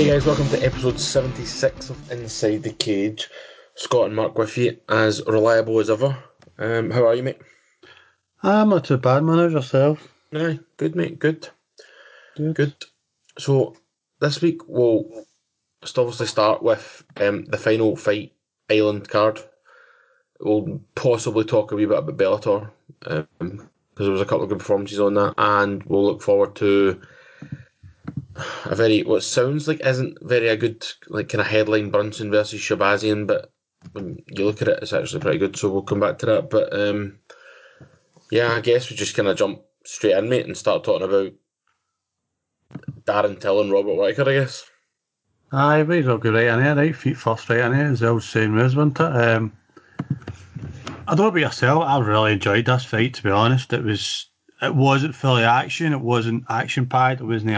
Guys, welcome to episode 76 of Inside the Cage. Scott and Mark with you, as reliable as ever. How are you, mate? I'm not too bad, man. How's yourself? Aye, good, mate, good. Good. So, this week we'll just obviously start with the final Fight Island card. We'll possibly talk a wee bit about Bellator, because there was a couple of good performances on that, and we'll look forward to a very, what sounds like isn't very a good, like, kind of headline Brunson versus Shabazian, but when you look at it, it's actually pretty good, so we'll come back to that. But yeah, I guess we just kind of jump straight in, mate, and start talking about Darren Till and Robert Whittaker, I guess. Aye, might as well go right in here, right? Feet first right in here, as the old saying was, wasn't it? I don't know about yourself, I really enjoyed this fight, to be honest. It wasn't fully action, it wasn't action-packed, it wasn't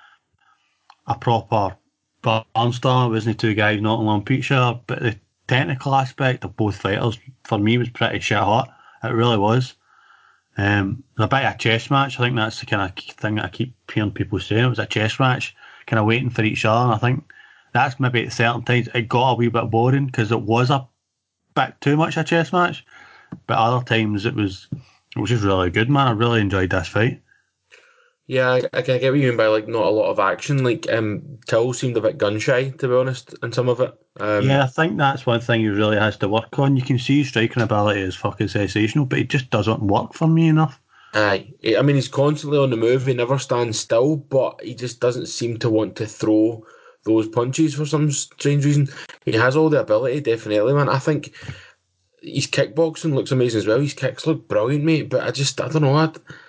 a proper barnstorm, it wasn't two guys knocking on each other, but the technical aspect of both fighters, for me, was pretty shit hot. It really was. A bit of a chess match. I think that's the kind of thing that I keep hearing people saying. It was a chess match, kind of waiting for each other. And I think that's maybe at certain times it got a wee bit boring because it was a bit too much a chess match. But other times it was just really good, man. I really enjoyed this fight. Yeah, I can get what you mean by, like, not a lot of action. Like, Till seemed a bit gun shy, to be honest, in some of it. Yeah, I think that's one thing he really has to work on. You can see his striking ability is fucking sensational, but it just doesn't work for me enough. Aye, I mean, he's constantly on the move. He never stands still, but he just doesn't seem to want to throw those punches for some strange reason. He has all the ability, definitely, man. I think his kickboxing looks amazing as well. His kicks look brilliant, mate. But I don't know.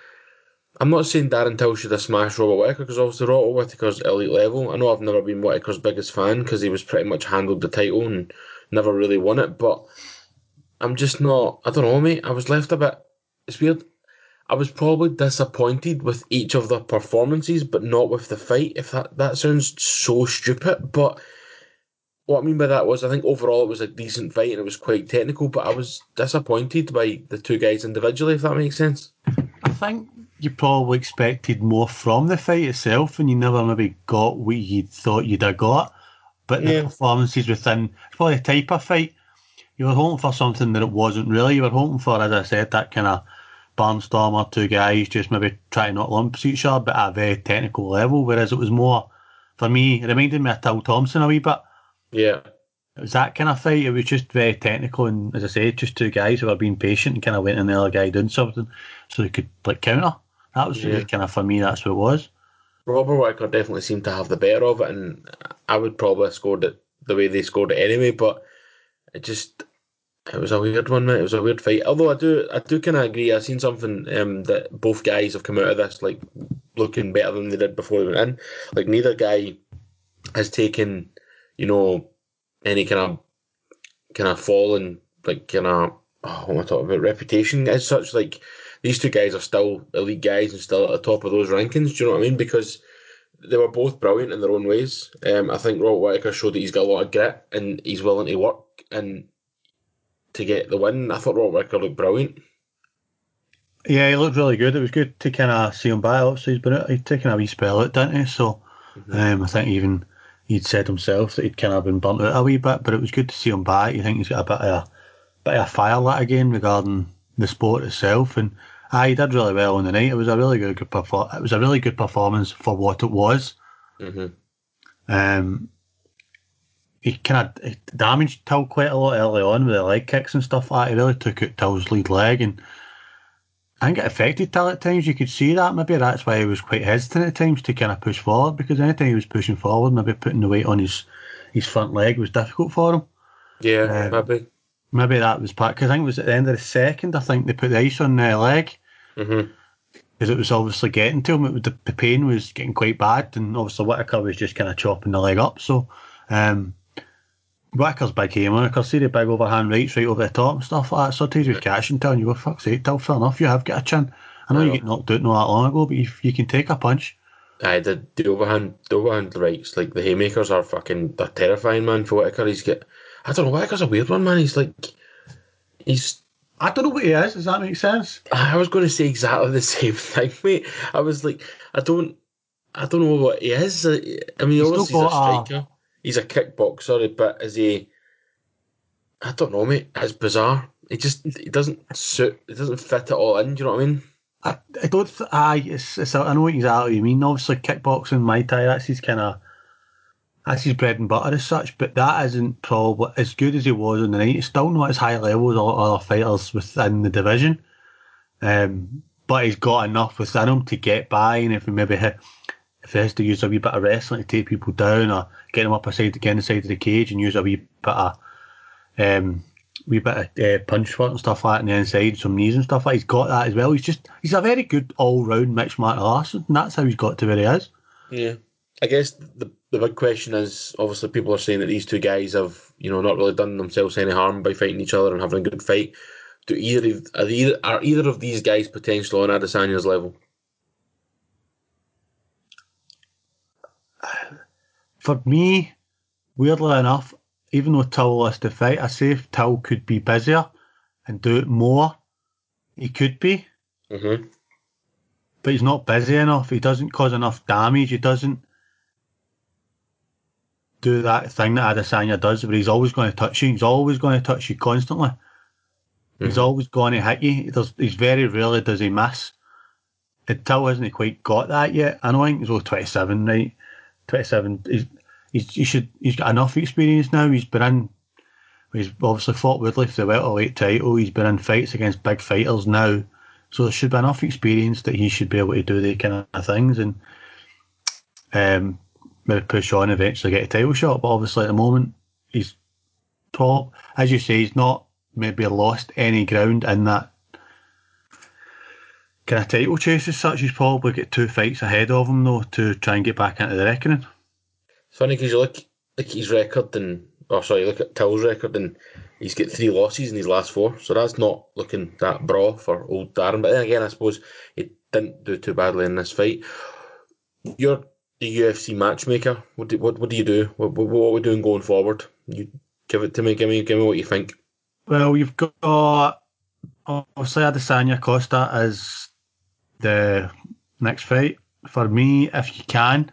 I'm not saying Darren Till should have smashed Robert Whittaker, because obviously Robert Whittaker's elite level. I know I've never been Whittaker's biggest fan because he was pretty much handled the title and never really won it. But I'm just not. I don't know, mate. I was left a bit. It's weird. I was probably disappointed with each of their performances, but not with the fight. If that sounds so stupid, but what I mean by that was, I think overall it was a decent fight and it was quite technical, but I was disappointed by the two guys individually, if that makes sense. I think you probably expected more from the fight itself, and you never maybe got what you thought you'd have got. But the Yeah, performances within, it's probably a type of fight. You were hoping for something that it wasn't really. You were hoping for, as I said, that kind of barnstormer, two guys just maybe trying to not lump each other, but at a very technical level. Whereas it was more, for me, it reminded me of Till Thompson a wee bit. yeah, It was that kind of fight. It was just very technical, and as I said, just two guys who were being patient and kind of waiting the other guy doing something so they could like counter. That was yeah. kind of, for me, that's what it was. Robert Whittaker definitely seemed to have the better of it, and I would probably have scored it the way they scored it anyway, but it just. It was a weird one, mate. It was a weird fight. Although I do kind of agree. I've seen something that both guys have come out of this like looking better than they did before they went in. Like, neither guy has taken, you know, any kind of fallen, like, kind of, what am I talking about, reputation as such. Like, these two guys are still elite guys and still at the top of those rankings. Do you know what I mean? Because they were both brilliant in their own ways. I think Robert Whittaker showed that he's got a lot of grit and he's willing to work and to get the win. I thought Robert Whittaker looked brilliant. Yeah, he looked really good. It was good to kind of see him back. Obviously, he'd taken a wee spell out, didn't he? So Hmm. I think even he'd said himself that he'd kind of been burnt out a wee bit, but it was good to see him back. You think he's got a bit of fire lit again regarding the sport itself, and he did really well on the night. It was a really It was a really good performance for what it was. Hmm. Um, he kind of damaged Till quite a lot early on with the leg kicks and stuff like that. He really took out Till's lead leg, and I think it affected Till at times. You could see that. Maybe that's why he was quite hesitant at times to kind of push forward, because anytime he was pushing forward, maybe putting the weight on his front leg was difficult for him. Yeah, Um, maybe. Maybe that was part, because I think it was at the end of the second, I think they put the ice on the leg, Hmm. because it was obviously getting to him. The pain was getting quite bad, and obviously Whittaker was just kind of chopping the leg up. So um, Whittaker's big hammer. I can see the big overhand rights right over the top and stuff like that. Sometimes with cash and telling you, well, fuck's sake, Till, fair enough, you have got a chin. I know I you know. get knocked out not that long ago, but you can take a punch. Aye, the overhand rights, like the haymakers, are fucking, they're terrifying, man. For Whittaker, I don't know, Whittaker's a weird one, man. He's. I don't know what he is. Does that make sense? I was going to say exactly the same thing, mate. I was like, I don't. I don't know what he is. I mean, He's still obviously he's a got striker. He's a kickboxer, but is he? I don't know, mate. It's bizarre. He doesn't suit. It doesn't fit it all in. Do you know what I mean? I don't. I know exactly what you mean. Obviously, kickboxing, Muay Thai, that's his bread and butter as such. But that isn't probably as good as he was in the night. It's still not as high level as all other fighters within the division. But he's got enough within him to get by, and if he has to use a wee bit of wrestling to take people down or get him up again the side of the cage and use a wee bit of punch foot and stuff like that on the inside, some knees and stuff like that. He's got that as well. He's a very good all round mixed martial artist, and that's how he's got to where he is. Yeah. I guess the big question is, obviously people are saying that these two guys have, not really done themselves any harm by fighting each other and having a good fight. Are either of these guys potentially on Adesanya's level? For me, weirdly enough, even though Till lost the fight, I say if Till could be busier and do it more, he could be. Mm-hmm. But he's not busy enough. He doesn't cause enough damage. He doesn't do that thing that Adesanya does, where he's always going to touch you. He's always going to touch you constantly. Mm-hmm. He's always going to hit you. He's very rarely does he miss. Till hasn't quite got that yet. I know. I think he's only 27, right? 27. He's got enough experience now. He's obviously fought Woodley for the welterweight title. He's been in fights against big fighters now, so there should be enough experience that he should be able to do the kind of things and maybe push on and eventually get a title shot. But obviously at the moment he's top, as you say, he's not maybe lost any ground in that kind of title chase as such. He's probably got 2 fights ahead of him though to try and get back into the reckoning. Funny because you look at his record look at Till's record and he's got 3 losses in his last 4, so that's not looking that braw for old Darren. But then again, I suppose he didn't do too badly in this fight. You're the UFC matchmaker. What do you do? What are we doing going forward? You give it to me. Give me what you think. Well, you've got obviously Adesanya Costa as the next fight. For me, if you can,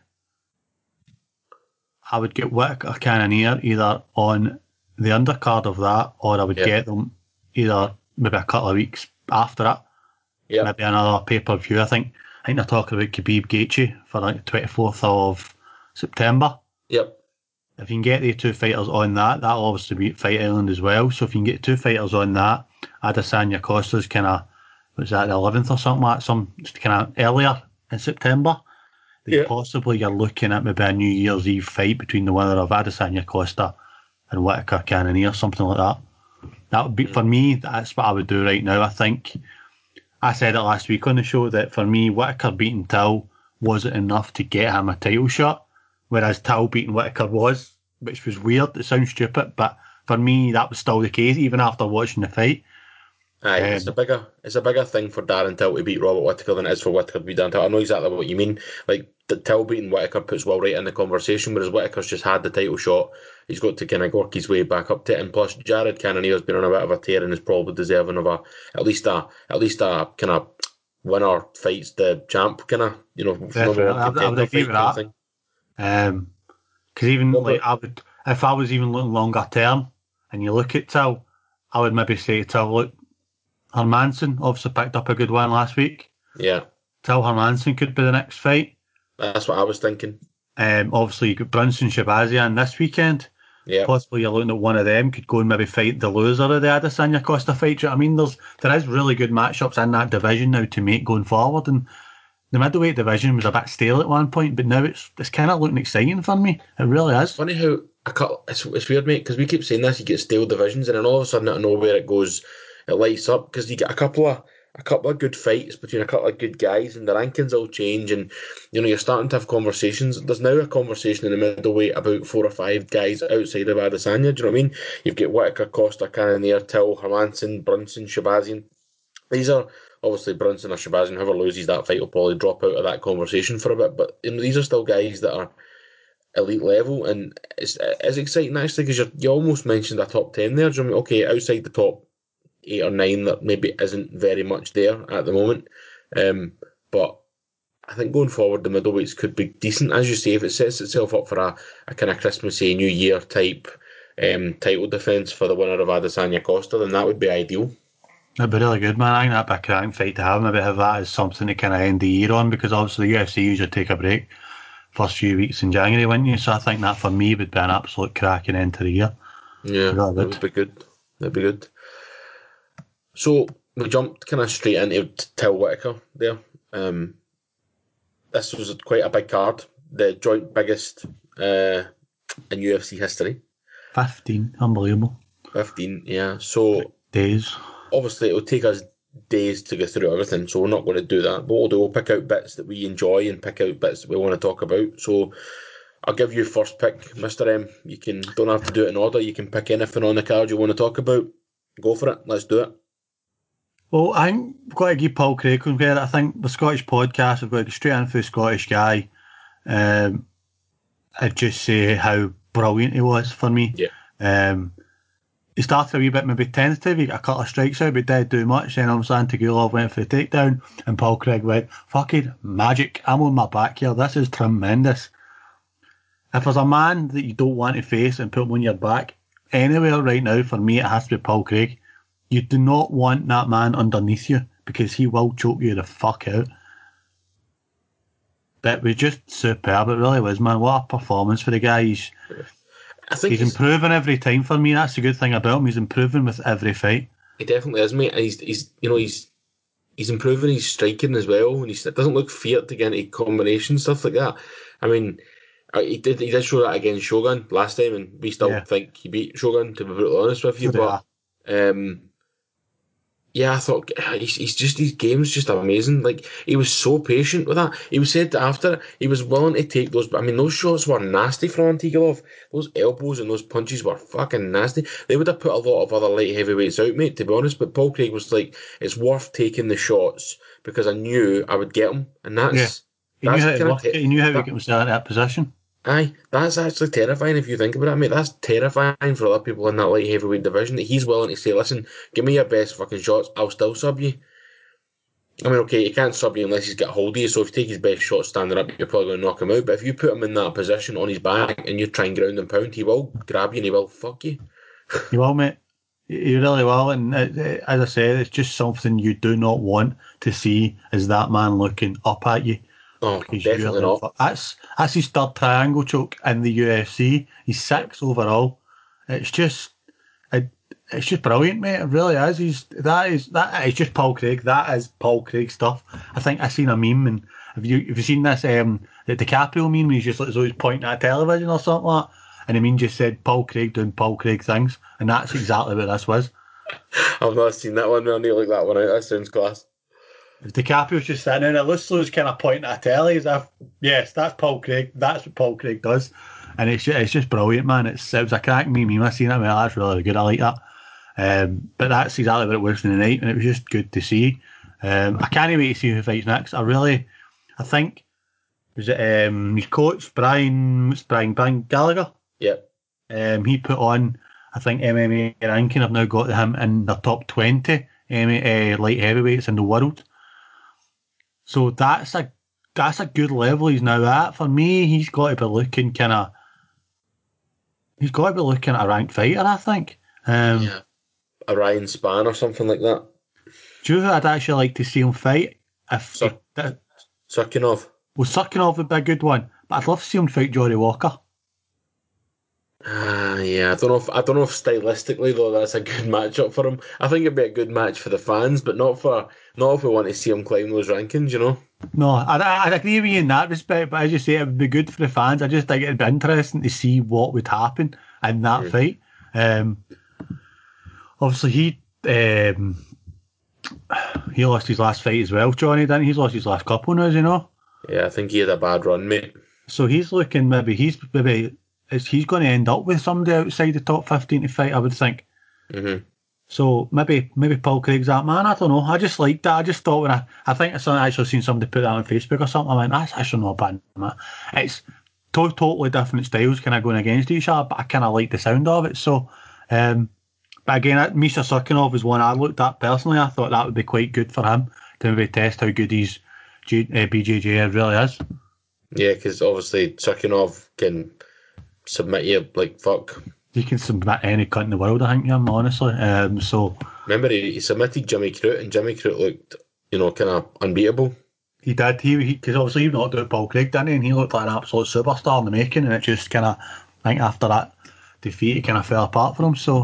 I would get Whittaker Cannonier either on the undercard of that, or I would get them either maybe a couple of weeks after it. Yeah. Maybe another pay-per-view. I think they're talking about Khabib Gaethje for like the 24th of September. Yep. If you can get the 2 fighters on that'll obviously be at Fight Island as well. So if you can get 2 fighters on that, Adesanya Costa's kind of, was that the 11th or something like that, some kind of earlier in September. Possibly you're looking at maybe a New Year's Eve fight between the winner of Adesanya Costa and Whittaker Cannonier, something like that. That would be, for me, that's what I would do right now. I think I said it last week on the show that for me, Whittaker beating Till wasn't enough to get him a title shot, whereas Till beating Whittaker was, which was weird. It sounds stupid, but for me, that was still the case, even after watching the fight. Aye, it's a bigger thing for Darren Till to beat Robert Whittaker than it is for Whittaker to beat Darren Till. I know exactly what you mean. Like, the Till beating Whittaker puts Will right in the conversation, whereas Whittaker's just had the title shot. He's got to kind of work his way back up to it. And plus, Jared Cannonier's been on a bit of a tear and is probably deserving of at least a kind of winner fights the champ kind of, Definitely, I would agree with that. Because even if I was even looking longer term, and you look at Till, I would maybe say to Till, look, Hermanson obviously picked up a good one last week. Yeah. Till Hermanson could be the next fight. That's what I was thinking. Obviously, you got Brunson Shabazian this weekend. Yeah. Possibly you're looking at one of them could go and maybe fight the loser of the Adesanya Costa fight. Do you know what I mean? There is really good matchups in that division now to make going forward. And the middleweight division was a bit stale at one point, but now it's kind of looking exciting for me. It really is. It's funny how it's weird, mate, because we keep saying this, you get stale divisions, and then all of a sudden out of nowhere it lights up, because you get a couple of good fights between a couple of good guys, and the rankings all change, and you're starting to have conversations. There's now a conversation in the middleweight about 4 or 5 guys outside of Adesanya. Do you know what I mean? You've got Whittaker, Costa, Cannonier, Till, Hermanson, Brunson, Shabazian. These are obviously Brunson or Shabazian. Whoever loses that fight will probably drop out of that conversation for a bit, but these are still guys that are elite level, and it's exciting actually, because you almost mentioned a top 10 there. Do you know what I mean? Okay, outside the top 8 or 9, that maybe isn't very much there at the moment, but I think going forward, the middleweights could be decent. As you say, if it sets itself up for a kind of Christmassy, New Year type title defence for the winner of Adesanya Costa, then that would be ideal. That'd be really good, man. I think that'd be a cracking fight to have. Maybe have that as something to kind of end the year on, because obviously the UFC usually take a break first few weeks in January, wouldn't you? So I think that for me would be an absolute cracking end to the year. Yeah, that would be good. That'd be good. So we jumped kind of straight into Till Whitaker there. This was quite a big card, the joint biggest in UFC history. 15, unbelievable. 15, yeah. So days. Obviously, it'll take us days to go through everything, so we're not going to do that. But what we'll do, we'll pick out bits that we enjoy and pick out bits that we want to talk about. So I'll give you first pick, Mr. M. You don't have to do it in order. You can pick anything on the card you want to talk about. Go for it. Let's do it. Well, I think we've got to give Paul Craig credit. I think the Scottish podcast, we've got to go straight in for the Scottish guy. I'd just say how brilliant he was for me. Yeah. He started a wee bit maybe tentative. He got a couple of strikes out, but didn't do much. Then obviously Antigulov went for the takedown, and Paul Craig went, fucking magic, I'm on my back here. This is tremendous. If there's a man that you don't want to face and put him on your back anywhere right now, for me, it has to be Paul Craig. You do not want that man underneath you, because he will choke you the fuck out. But it was just superb. It really was, man. What a performance for the guy. He's improving every time for me. That's the good thing about him. He's improving with every fight. He definitely is, mate. He's improving his striking as well, and it doesn't look feared to get into combination stuff like that. I mean, he did show that against Shogun last time, and we still think he beat Shogun, to be brutally honest with you. But yeah, I thought his game's just amazing. Like, he was so patient with that. He was said that after he was willing to take those. I mean, those shots were nasty from Antigulov. Those elbows and those punches were fucking nasty. They would have put a lot of other light heavyweights out, mate, to be honest. But Paul Craig was like, it's worth taking the shots because I knew I would get them, and that's He knew how to work it. He knew how to get himself in that position. Aye, that's actually terrifying if you think about it, mate. That's terrifying for other people in that light heavyweight division, that he's willing to say, listen, give me your best fucking shots, I'll still sub you. I mean, okay, he can't sub you unless he's got hold of you, so if you take his best shot standing up, you're probably going to knock him out. But if you put him in that position on his back and you try and ground and pound, he will grab you and he will fuck you. He will, mate. He really will. And as I said, it's just something you do not want to see, is that man looking up at you. Oh, definitely not. That's his third triangle choke in the UFC. He's 6 overall. It's just brilliant, mate. It really is. That is just Paul Craig. That is Paul Craig stuff. I think I seen a meme, and have you seen this? The DiCaprio meme. He's just like, so he's pointing at television or something like that, and the meme just said Paul Craig doing Paul Craig things, and that's exactly what this was. I've not seen that one. I need to look that one out. That sounds class. DiCaprio's just sitting there, and Lucio's kind of pointing at a telly as if, yes, that's Paul Craig. That's what Paul Craig does, and it's just brilliant, man. It was a cracking meme. I seen it. That's really good. I like that. But that's exactly what it was in the night, and it was just good to see. I can't wait to see who fights next. I think, was it his coach Brian Gallagher? Yep. He put on, I think, MMA ranking. I've now got him in the top 20 light heavyweights in the world. So that's a good level he's now at. For me, he's got to be looking at a ranked fighter, I think. A Ryan Spann or something like that. Do you know who I'd actually like to see him fight? Cirkunov. Well, Cirkunov would be a good one, but I'd love to see him fight Johnny Walker. Yeah, I don't know if stylistically though that's a good matchup for him. I think it'd be a good match for the fans, but not if we want to see him climb those rankings, you know. No, I'd agree with you in that respect, but as you say, it would be good for the fans. I just think it'd be interesting to see what would happen in that fight. Obviously, he lost his last fight as well, Johnny, didn't he? He's lost his last couple now, you know. Yeah, I think he had a bad run, mate. So he's looking he's going to end up with somebody outside the top 15 to fight, I would think. Mm-hmm. So maybe Paul Craig's that man. I don't know. I just liked that. I just thought I think I actually seen somebody put that on Facebook or something. I went, that's actually not bad, man. It's totally different styles kind of going against each other, but I kind of like the sound of it. So, but again, Misha Cirkunov was one I looked at personally. I thought that would be quite good for him to maybe test how good his BJJ, it really is. Yeah, because obviously Sukhanov can submit you like fuck. He can submit any cunt in the world, I think, him, honestly. So Remember, he submitted Jimmy Crute, and Jimmy Crute looked, kind of unbeatable. he did. Because obviously he knocked out Paul Craig, didn't he? And he looked like an absolute superstar in the making. And it just kind of, I think after that defeat, it kind of fell apart for him. So,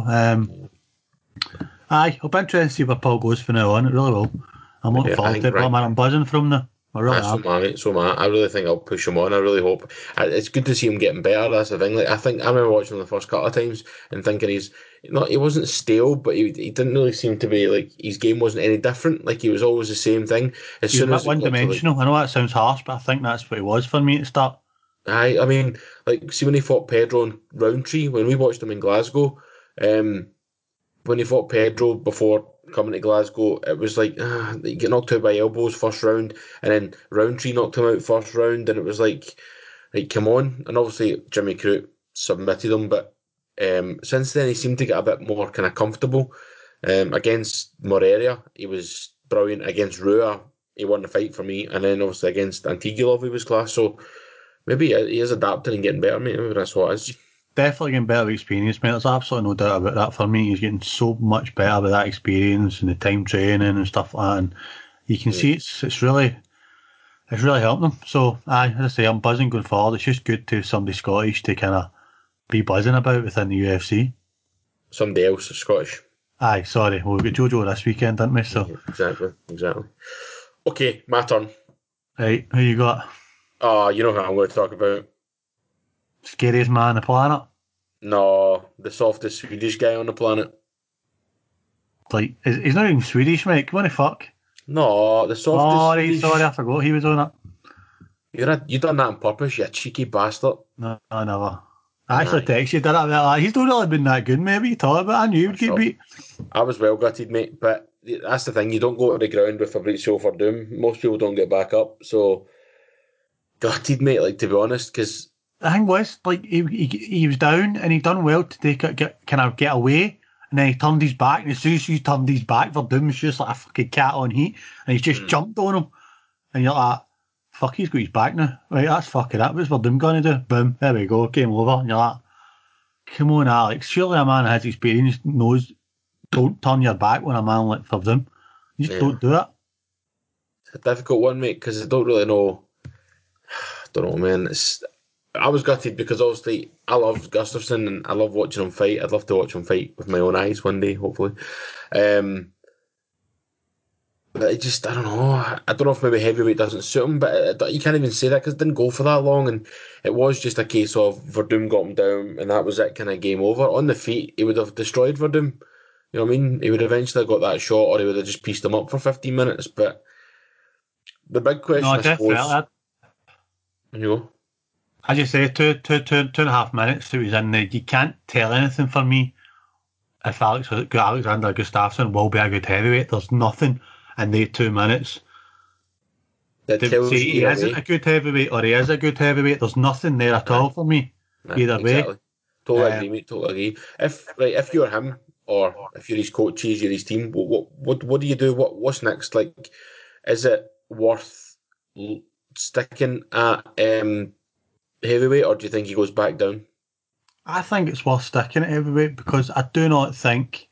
aye, I'll be interested to see where Paul goes from now on. It really will. I'm looking forward to it, but man, I'm buzzing from now. I really am. So am I. I really think I'll push him on. I really hope. It's good to see him getting better. That's the thing. Like, I remember watching him the first couple of times and thinking he wasn't stale, but he didn't really seem to be like his game wasn't any different. Like he was always the same thing. As He soon was as a bit one dimensional. I know that sounds harsh, but I think that's what he was for me to start. I mean, like, see when he fought Pedro and Roundtree, when we watched him in Glasgow, when he fought Pedro before coming to Glasgow, it was like he get knocked out by elbows first round, and then Roundtree knocked him out first round, and it was like come on. And obviously Jimmy Crute submitted him, but since then he seemed to get a bit more kind of comfortable. Against Moreira, he was brilliant. Against Rua, he won the fight for me, and then obviously against Antigulov, he was class. So maybe he is adapting and getting better, mate. Maybe that's what it is. Definitely getting better experience, mate. There's absolutely no doubt about that for me. He's getting so much better with that experience and the time training and stuff like that. And you can see it's really helping him. So, as I say, I'm buzzing going forward. It's just good to have somebody Scottish to kind of be buzzing about within the UFC. Somebody else is Scottish. Aye, sorry. Well, we got Jojo this weekend, didn't we? So Exactly. Okay, my turn. Right, who you got? Oh, you know who I'm going to talk about. Scariest man on the planet? No, the softest Swedish guy on the planet. Like, he's not even Swedish, mate. What the fuck? No, the softest. Oh, right, Swedish. sorry, I forgot he was on it. You done that on purpose, you cheeky bastard. No, I never. I actually texted you, did it? Like, he's not really been that good, maybe. You thought about it. I knew he would get beat. I was well gutted, mate, but that's the thing. You don't go to the ground with Fabrizio Verdum. Most people don't get back up, so gutted, mate. Like, to be honest, because the thing was, like, he was down and he done well to get away, and then he turned his back, and as soon as he turned his back, Verdum was just like a fucking cat on heat, and he just jumped on him, and you're like, fuck, he's got his back now. Right, that's fucking it. What's Verdum going to do? Boom, there we go, game over. And you're like, come on, Alex. Surely a man who has experience knows don't turn your back when a man like Verdum. You just don't do it. It's a difficult one, mate, because I don't really know. I don't know, man. I was gutted because obviously I love Gustafsson and I love watching him fight. I'd love to watch him fight with my own eyes one day, hopefully. But it just, I don't know. I don't know if maybe heavyweight doesn't suit him, but you can't even say that because it didn't go for that long. And it was just a case of Verdum got him down and that was it, kind of game over. On the feet, he would have destroyed Verdum. You know what I mean? He would eventually have got that shot or he would have just pieced him up for 15 minutes. But the big question, No, I suppose. You know? I just say two and a half minutes that he was in there. You can't tell anything for me if Alexander Gustafsson will be a good heavyweight. There's nothing in the 2 minutes that to say he isn't a good heavyweight or he is a good heavyweight. There's nothing there at all for me. Either exactly. way. Totally agree, mate. Totally agree. If you're him or if you're his coaches, you're his team, what do you do? What's next? Like, is it worth sticking at heavyweight, or do you think he goes back down? I think it's worth sticking at heavyweight because I do not think,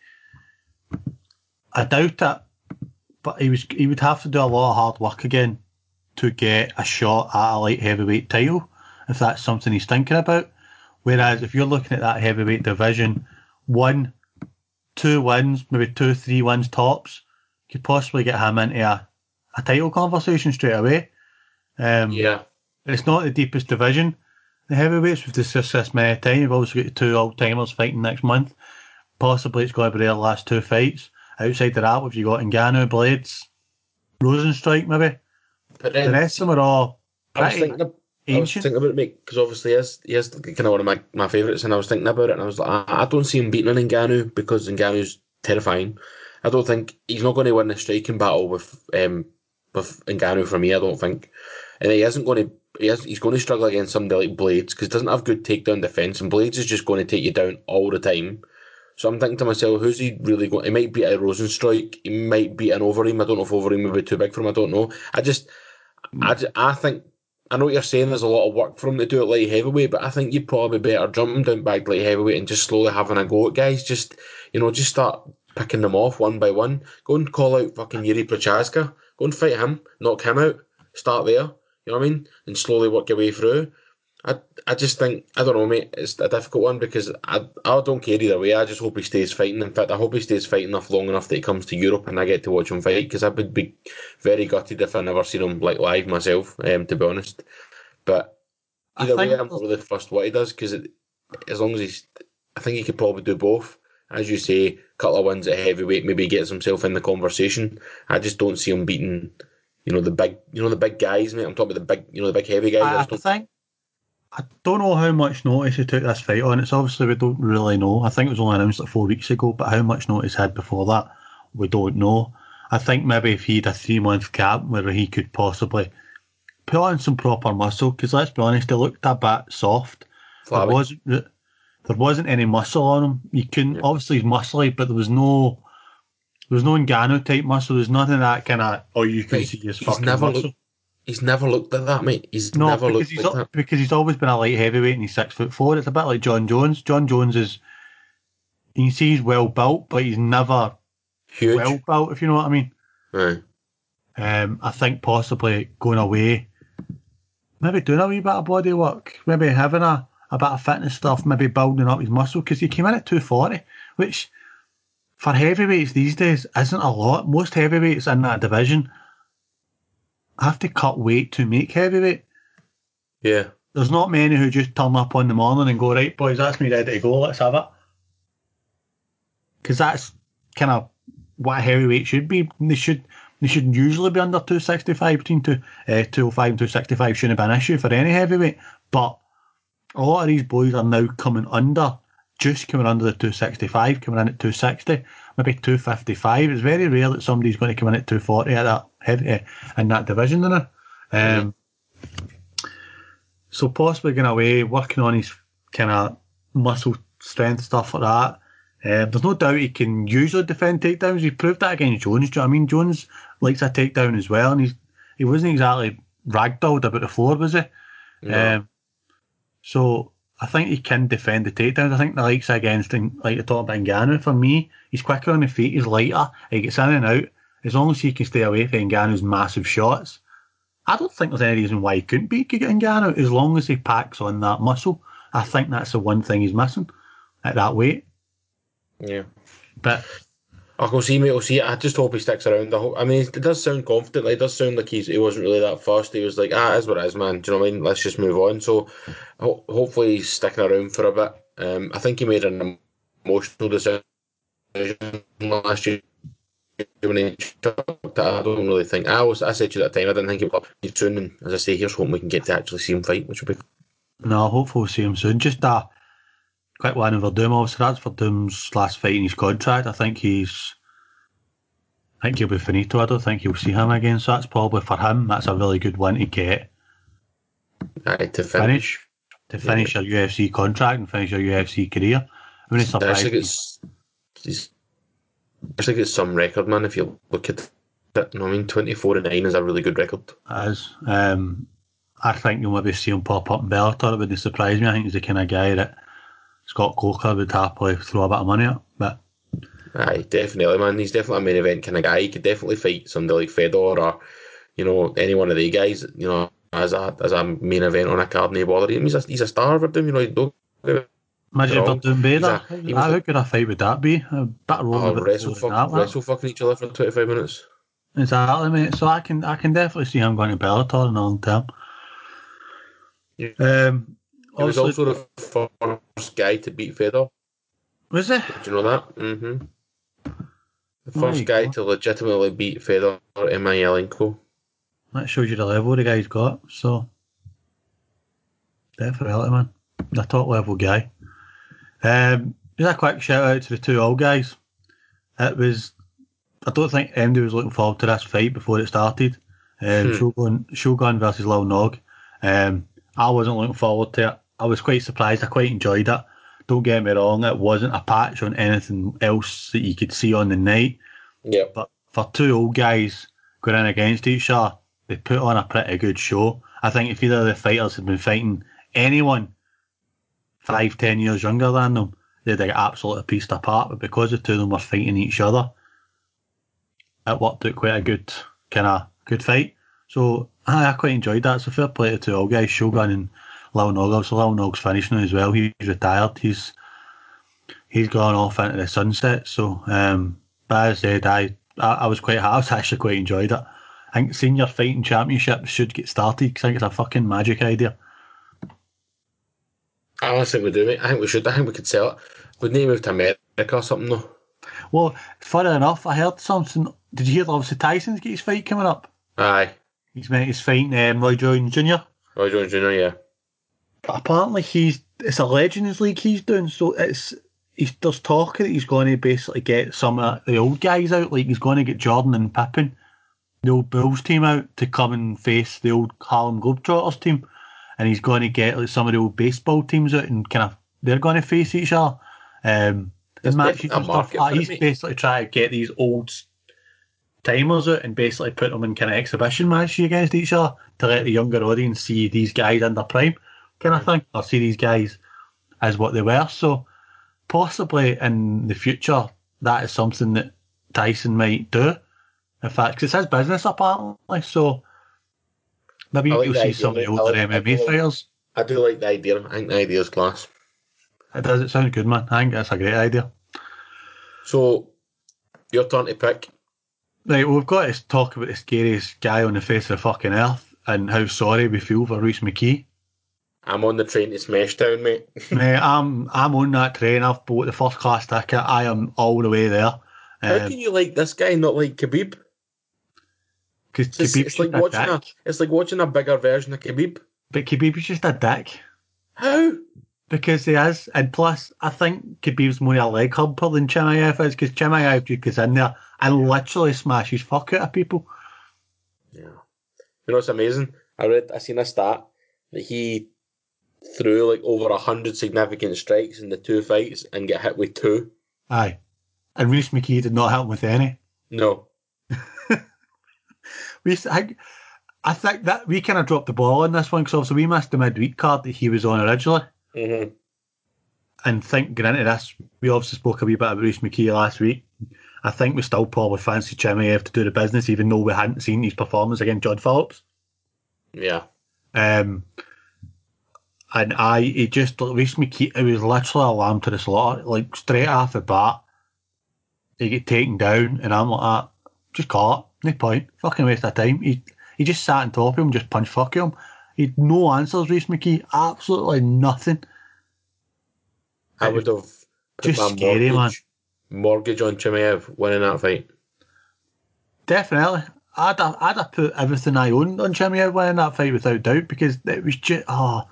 I doubt it, but he would have to do a lot of hard work again to get a shot at a light heavyweight title, if that's something he's thinking about. Whereas if you're looking at that heavyweight division, 1, 2 wins, maybe 2, 3 wins tops, could possibly get him into a title conversation straight away. It's not the deepest division. The heavyweights, we've discussed this many times. We've also got the 2 old-timers fighting next month. Possibly it's going to be their last 2 fights. Outside of that, we've got Ngannou, Blades, Rosenstrike maybe. But then, the rest of them are all ancient. I was thinking about it, mate, because obviously he is kind of one of my favourites, and I was thinking about it, and I was like, I don't see him beating an Ngannou because Ngannou's terrifying. I don't think he's not going to win the striking battle with Ngannou for me. I don't think, and he's going to struggle against somebody like Blades because he doesn't have good takedown defence, and Blades is just going to take you down all the time. So I'm thinking to myself, who's he really going? He might beat a Rosenstrike. He might beat an Overeem. I don't know if Overeem would be too big for him. I don't know. I think I know what you're saying. There's a lot of work for him to do at light heavyweight, but I think you'd probably be better jumping down back to light heavyweight and just slowly having a go at guys. Just start picking them off one by one. Go and call out fucking Yuri Prochazka. Go and fight him, knock him out. Start there. You know what I mean? And slowly work your way through. I just think, I don't know, mate, it's a difficult one because I don't care either way. I just hope he stays fighting. In fact, I hope he stays fighting long enough that he comes to Europe and I get to watch him fight, because I would be very gutted if I never seen him live myself, to be honest. But either way, I'm not really fussed what he does, because as long as I think he could probably do both. As you say, a couple of wins at heavyweight, maybe he gets himself in the conversation. I just don't see him beating, the big guys, mate. I'm talking about the big heavy guys. I don't know how much notice he took this fight on. It's obviously, we don't really know. I think it was only announced 4 weeks ago, but how much notice he had before that, we don't know. I think maybe if he had a 3-month gap where he could possibly put on some proper muscle, because let's be honest, he looked a bit soft. There wasn't any muscle on him. You couldn't, obviously he's muscly, but there was no Ngannou type muscle. There's nothing that kind of, you can see his fucking muscle. He's never looked like that, mate. Never looked like that. Because he's always been a light heavyweight and he's 6'4". It's a bit like John Jones. John Jones is, you can see he's well built, but he's never huge, well built, if you know what I mean. Right. I think possibly going away, maybe doing a wee bit of body work, maybe having a bit of fitness stuff, maybe building up his muscle, because he came in at 240, which for heavyweights these days isn't a lot. Most heavyweights in that division have to cut weight to make heavyweight. Yeah. There's not many who just turn up on the morning and go, right, boys, that's me ready to go, let's have it. Because that's kind of what a heavyweight should be. They should usually be under 265, between 205 and 265 shouldn't be an issue for any heavyweight. But a lot of these boys are now coming under the 265, coming in at 260, maybe 255. It's very rare that somebody's going to come in at 240 at that heavy in that division, so possibly going away, working on his kind of muscle strength, stuff like that. There's no doubt he can usually defend takedowns. He proved that against Jones. Do you know what I mean? Jones likes a takedown as well, and he wasn't exactly ragdolled about the floor, was he? No. So I think he can defend the takedowns. I think the likes against, like you talked about Ngannou, for me, he's quicker on the feet, he's lighter, he gets in and out. As long as he can stay away from Ngannou's massive shots, I don't think there's any reason why he couldn't beat Ngannou, as long as he packs on that muscle. I think that's the one thing he's missing at that weight. Yeah. But we'll see, mate. We'll see. I just hope he sticks around. It does sound confident. It does sound like he wasn't really that fussed. He was like, it is what it is, man. Do you know what I mean? Let's just move on. So hopefully he's sticking around for a bit. I think he made an emotional decision last year when he chucked. I don't really think. I said to you at that time, I didn't think it would be soon. And as I say, here's hoping we can get to actually see him fight, which will be. No, hopefully we'll see him soon. Just a quick one over Doom. Obviously, that's for Doom's last fight in his contract. I think he'll be finito. I don't think he'll see him again. So that's probably for him. That's a really good one to get. To finish your UFC contract and finish your UFC career. I mean, it's surprising. Actually, it's some record, man. If you look at it, 24-9 is a really good record. It is. I think you'll maybe see him pop up in Bellator. It wouldn't surprise me. I think he's the kind of guy that Scott Coker would happily throw a bit of money at. But aye, definitely, man. He's definitely a main event kind of guy. He could definitely fight somebody like Fedor or, any one of the guys, as a main event on a card. No bother him. He's a star for them. Imagine Verdun Bader. How good a fight would that be? A bit of rolling wrestle fucking each other for 25 minutes. Exactly, mate. So I can definitely see him going to Bellator in the long term. Yeah. He was also the first guy to beat Fedor. Was he? Did you know that? Mm-hmm. The first guy to legitimately beat Fedor, Emelianenko. That shows you the level the guy's got. So, definitely, man. A top level guy. Just a quick shout out to the two old guys. I don't think MD was looking forward to this fight before it started. Shogun versus Lil Nog. I wasn't looking forward to it. I was quite surprised. I quite enjoyed it. Don't get me wrong, it wasn't a patch on anything else that you could see on the night. Yeah. But for two old guys going in against each other, they put on a pretty good show. I think if either of the fighters had been fighting anyone 5-10 years younger than them, they'd have absolutely pieced apart. But because the two of them were fighting each other, it worked out quite a good fight. So I quite enjoyed that. So fair play to two old guys, Shogun and Lil Nog. So Lil Nog's finished now as well. He's retired. He's gone off into the sunset. So, but as I said, I was quite happy. I was actually quite enjoyed it. I think senior fighting championships should get started because I think it's a fucking magic idea. I honestly think we do, mate. I think we should. I think we could sell it. We'd need to move to America or something, though. Well, funny enough, I heard something. Did you hear obviously Tyson's got his fight coming up? Aye. He's fighting Roy Jones Jr. Roy Jones Jr., yeah. But apparently it's a Legends League he's doing, so there's talk that he's going to basically get some of the old guys out, like he's going to get Jordan and Pippen, the old Bulls team out to come and face the old Harlem Globetrotters team, and he's going to get like some of the old baseball teams out and they're going to face each other. Matches and stuff. He's basically trying to get these old timers out and basically put them in kind of exhibition matches against each other to let the younger audience see these guys in their prime, kind of thing, or see these guys as what they were. So possibly in the future, that is something that Tyson might do. In fact, 'cause it's his business apparently, so maybe you'll see some of the older MMA fighters. I do like the idea. I think the idea is class. It sounds good, man. I think that's a great idea. So, your turn to pick. Right, well, we've got to talk about the scariest guy on the face of the fucking earth and how sorry we feel for Rhys McKee. I'm on the train to Smashtown, mate. Mate, I'm on that train. I've bought the first class ticket. I am all the way there. How can you like this guy, not like Khabib? Because it's like watching a bigger version of Khabib. But Khabib's just a dick. How? Because he is, and plus, I think Khabib's more a leg humper than Chimaev is, because Chimaev just goes in there and literally smashes fuck out of people. Yeah. You know what's amazing? I seen a stat that he threw like over 100 significant strikes in the two fights and get hit with 2. Aye. And Rhys McKee did not hit him with any. No. I think that we kind of dropped the ball on this one because obviously we missed the midweek card that he was on originally. Mm-hmm. And getting into this, we obviously spoke a wee bit about Rhys McKee last week. I think we still probably fancy Chimaev to do the business, even though we hadn't seen his performance against John Phillips. Yeah. And Rhys McKee, it was literally a lamb to the slaughter. Like, straight off the bat, he get taken down, and I'm like, just call it. No point. Fucking waste of time. He just sat on top of him, just punch fuck him. He had no answers, Rhys McKee. Absolutely nothing. I would have put just my scary, mortgage on Chimaev winning that fight. Definitely. I'd have put everything I owned on Chimaev winning that fight without doubt, because it was just...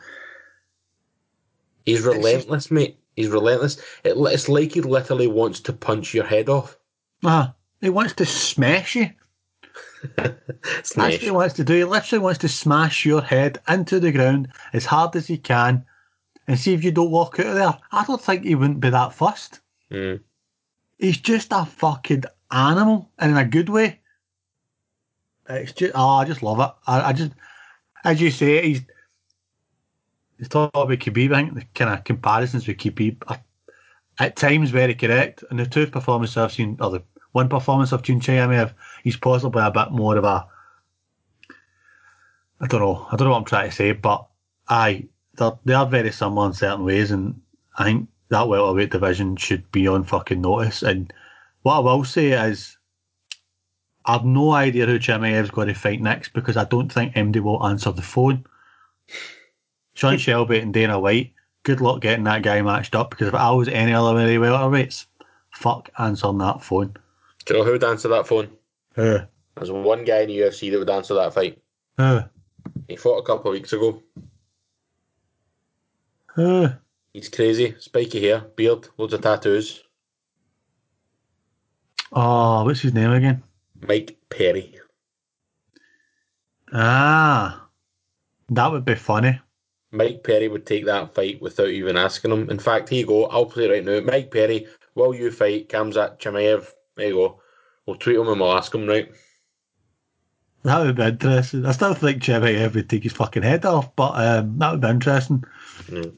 He's relentless, mate. He's relentless. It's like he literally wants to punch your head off. He wants to smash you. That's what he wants to do. He literally wants to smash your head into the ground as hard as he can and see if you don't walk out of there. I don't think he wouldn't be that fussed. Mm. He's just a fucking animal, and in a good way. It's just, I just love it. I just, as you say, he's talking about Khabib. I think the kind of comparisons with Khabib are at times very correct. And the two performances I've seen, or the one performance I've seen Chimaev, he's possibly a bit more of a, I don't know what I'm trying to say, but they are very similar in certain ways, and I think that welterweight division should be on fucking notice. And what I will say is, I've no idea who Chimaev's going to fight next, because I don't think MD will answer the phone. Sean Shelby and Dana White, good luck getting that guy matched up, because if I was any other very welterweights, fuck answering that phone. Do you know who would answer that phone? Who? There's one guy in the UFC that would answer that fight. Who? He fought a couple of weeks ago. Who? He's crazy. Spiky hair, beard, loads of tattoos. Oh, what's his name again? Mike Perry. That would be funny. Mike Perry would take that fight without even asking him. In fact, here you go. I'll play it right now. Mike Perry, will you fight Khamzat Chimaev? There you go. We'll tweet him and we'll ask him, right? That would be interesting. I still think Chimaev would take his fucking head off, but that would be interesting. Mm.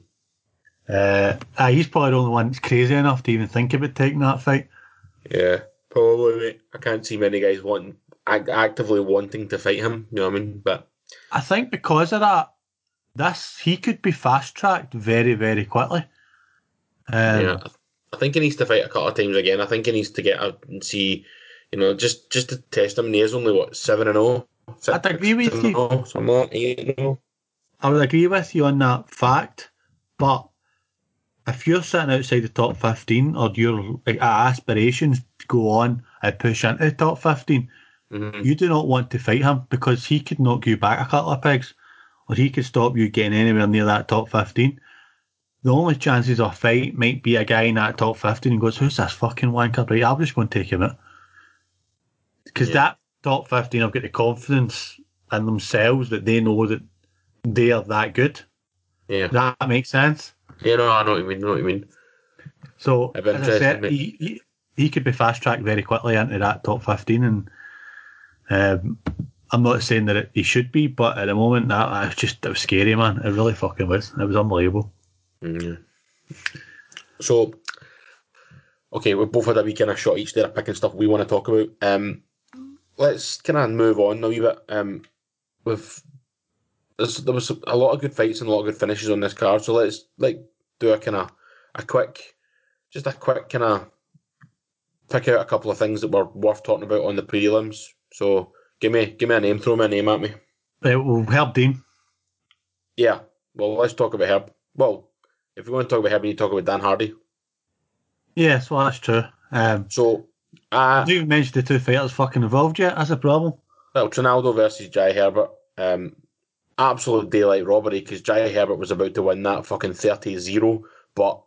He's probably the only one that's crazy enough to even think about taking that fight. Yeah, probably, mate. I can't see many guys actively wanting to fight him, you know what I mean? But I think because of that, he could be fast tracked very, very quickly. yeah, I think he needs to fight a couple of times again. I think he needs to get out and see, just to test him. And he is only, what, 7-0? I'd agree 6 with and you. 0, something like that, 8-0. I would agree with you on that fact, but if you're sitting outside the top 15 or your aspirations to go on and push into the top 15, Mm-hmm. you do not want to fight him because he could knock you back a couple of pegs or he could stop you getting anywhere near that top 15. The only chances of a fight might be a guy in that top 15 and goes, who's this fucking wanker? Right, I'm just going to take him out. Because that top 15 have got the confidence in themselves that they know that they are that good. Yeah. That makes sense. Yeah, no, I know what you mean. So, It'd be as I interesting, said, mate. he could be fast tracked very quickly into that top 15. And I'm not saying that he should be, but at the moment, it was scary, man. It really fucking was. It was unbelievable. Yeah. So, okay, we've both had a wee kind of shot each there, picking stuff we want to talk about. Let's kind of move on a wee bit. With there was a lot of good fights and a lot of good finishes on this card, so let's do a quick, just a quick kind of pick out a couple of things that were worth talking about on the prelims. So give me a name, throw me a name at me. Well, Herb Dean. Yeah, well, let's talk about Herb. Well, if you want to talk about Herb, you need to talk about Dan Hardy. Yes, well, that's true. So, I didn't even mention the two fighters fucking involved yet. That's a problem. well, Trinaldo versus Jai Herbert. Absolute daylight robbery because Jai Herbert was about to win that fucking 30-0, but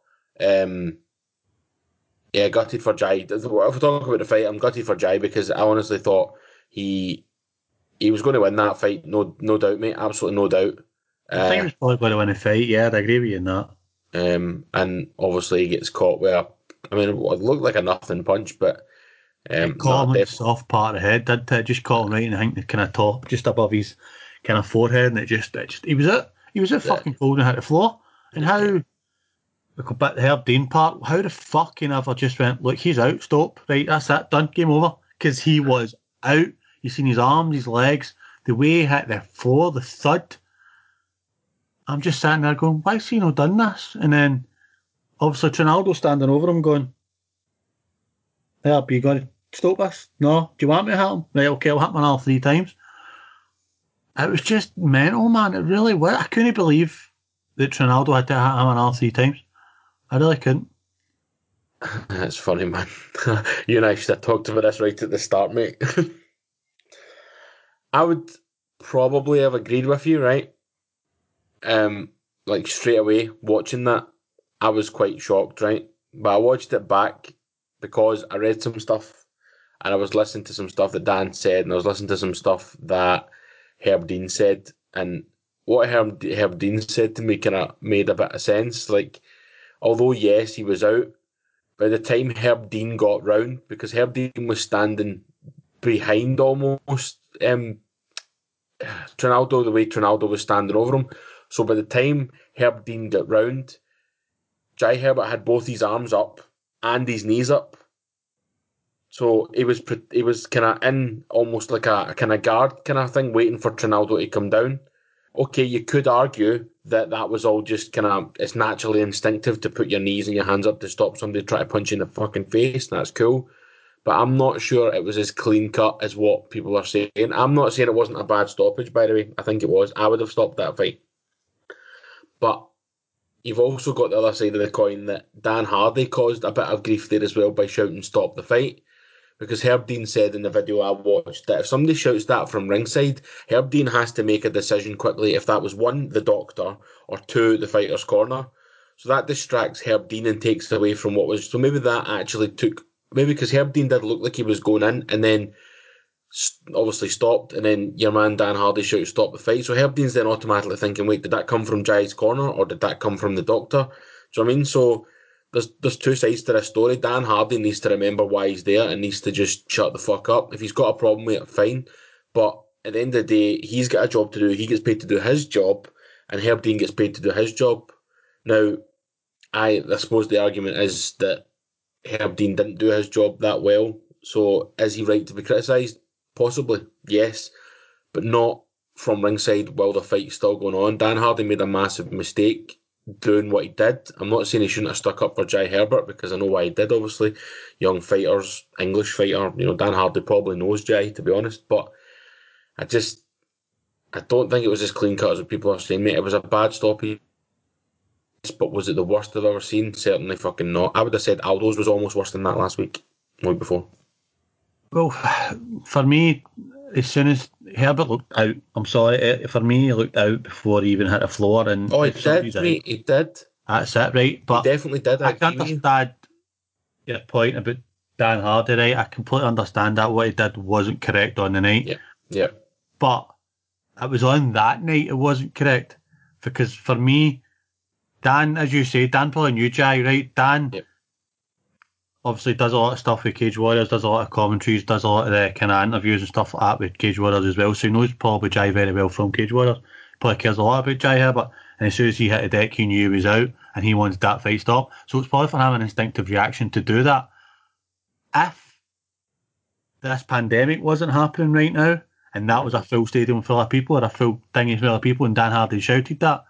yeah, gutted for Jai. If we talk about the fight, I'm gutted for Jai because I honestly thought he was going to win that fight, no doubt, mate, absolutely no doubt. I think he was probably going to win a fight. Yeah, I'd agree with you in that. And obviously he gets caught with it looked like a nothing punch, but It caught him in the soft part of the head, didn't it? It just caught him right in I think the kind of top, just above his kind of forehead, and it just he was it fucking cold and hit the floor. And how but the Herb Dean part, how the fuck he never just went, look, he's out, stop, right, that's it, done, game over. Because he was out. You seen his arms, his legs, the way he hit the floor, the thud. I'm just sitting there going, why's he not done this? And then obviously Trinaldo standing over him going, Herb, you going to stop this? No? Do you want me to hit him? Right, okay, I'll hit him another 3 times. It was just mental, man. It really was. I couldn't believe that Trinaldo had to hit him another 3 times. I really couldn't. That's funny, man. You and I should have talked about this right at the start, mate. I would probably have agreed with you, right? Like straight away watching that, I was quite shocked, right? But I watched it back because I read some stuff and I was listening to some stuff that Dan said, and I was listening to some stuff that Herb Dean said, and what Herb Dean said to me kind of made a bit of sense. Like, although yes, he was out, by the time Herb Dean got round, because Herb Dean was standing behind almost Trinaldo, the way Trinaldo was standing over him. So by the time Herb Dean got round, Jai Herbert had both his arms up and his knees up. So he was kind of in almost like a kind of guard kind of thing, waiting for Trinaldo to come down. Okay, you could argue that was all just kind of, it's naturally instinctive to put your knees and your hands up to stop somebody trying to punch you in the fucking face. That's cool. But I'm not sure it was as clean cut as what people are saying. I'm not saying it wasn't a bad stoppage, by the way. I think it was. I would have stopped that fight. But you've also got the other side of the coin that Dan Hardy caused a bit of grief there as well by shouting "stop the fight." Because Herb Dean said in the video I watched that if somebody shouts that from ringside, Herb Dean has to make a decision quickly if that was one, the doctor, or two, the fighter's corner. So that distracts Herb Dean and takes away from what was. So maybe that actually took. Maybe because Herb Dean did look like he was going in and then obviously stopped, and then your man Dan Hardy shouts "stop the fight." So Herb Dean's then automatically thinking, wait, did that come from Jai's corner or did that come from the doctor? Do you know what I mean? So there's two sides to this story. Dan Hardy needs to remember why he's there and needs to just shut the fuck up. If he's got a problem with it, fine. But at the end of the day, he's got a job to do. He gets paid to do his job, and Herb Dean gets paid to do his job. Now, I suppose the argument is that Herb Dean didn't do his job that well. So is he right to be criticised? Possibly, yes, but not from ringside while the fight's still going on. Dan Hardy made a massive mistake doing what he did. I'm not saying he shouldn't have stuck up for Jai Herbert, because I know why he did, obviously. Young fighters, English fighter, Dan Hardy probably knows Jai, to be honest, but I don't think it was as clean cut as people are saying, mate. It was a bad stoppage, but was it the worst I've ever seen? Certainly fucking not. I would have said Aldo's was almost worse than that last week, the week before. Well, for me, as soon as Herbert looked out, I'm sorry, for me, he looked out before he even hit the floor. And he did, mate. He did. That's it, right? But he definitely did. I can understand your point about Dan Hardy, right? I completely understand that. What he did wasn't correct on the night. Yeah. But it was on that night it wasn't correct. Because for me, Dan, as you say, Dan probably knew Jai, right? Dan obviously does a lot of stuff with Cage Warriors, does a lot of commentaries, does a lot of the kind of interviews and stuff like that with Cage Warriors as well. So he knows probably Jai very well from Cage Warriors. Probably cares a lot about Jai Herbert. And as soon as he hit the deck, he knew he was out and he wanted that fight stopped. So it's probably for him an instinctive reaction to do that. If this pandemic wasn't happening right now, and that was a full stadium full of people, or a full thingy full of people, and Dan Hardy shouted that,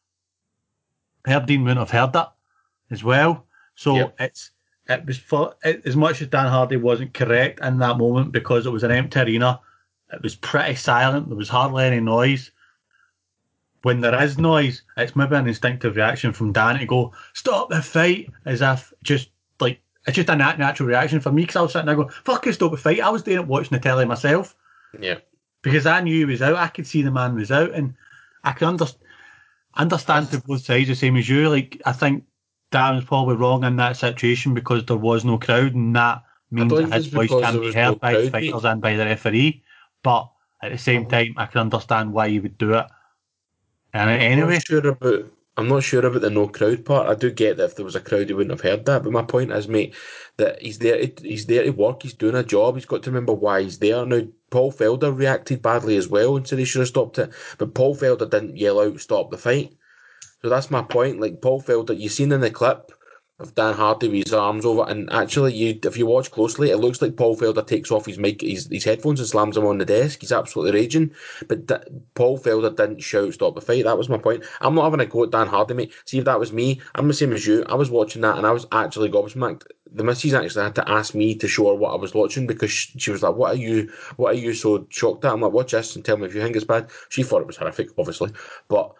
Herb Dean wouldn't have heard that as well. So it was for, as much as Dan Hardy wasn't correct in that moment because it was an empty arena, it was pretty silent. There was hardly any noise. When there is noise, it's maybe an instinctive reaction from Dan to go, stop the fight, as if just like, it's just a natural reaction for me, because I was sitting there going, fuck it, stop the fight. I was doing it watching the telly myself. Yeah. Because I knew he was out. I could see the man was out, and I can understand to both sides the same as you. Like, I think Dan was probably wrong in that situation because there was no crowd, and that means that his voice can be heard by the fighters and by the referee. But at the same time, I can understand why he would do it. And anyway, I'm not sure about the no crowd part. I do get that if there was a crowd, he wouldn't have heard that. But my point is, mate, that he's there to work. He's doing a job. He's got to remember why he's there. Now, Paul Felder reacted badly as well and said he should have stopped it. But Paul Felder didn't yell out, stop the fight. So that's my point. Like, Paul Felder, you've seen in the clip of Dan Hardy with his arms over, and actually, if you watch closely, it looks like Paul Felder takes off his headphones and slams them on the desk. He's absolutely raging. But Paul Felder didn't shout, stop the fight. That was my point. I'm not having a go at Dan Hardy, mate. See, if that was me, I'm the same as you. I was watching that, and I was actually gobsmacked. The missus actually had to ask me to show her what I was watching, because she was like, what are you so shocked at? I'm like, watch this and tell me if you think it's bad. She thought it was horrific, obviously. But,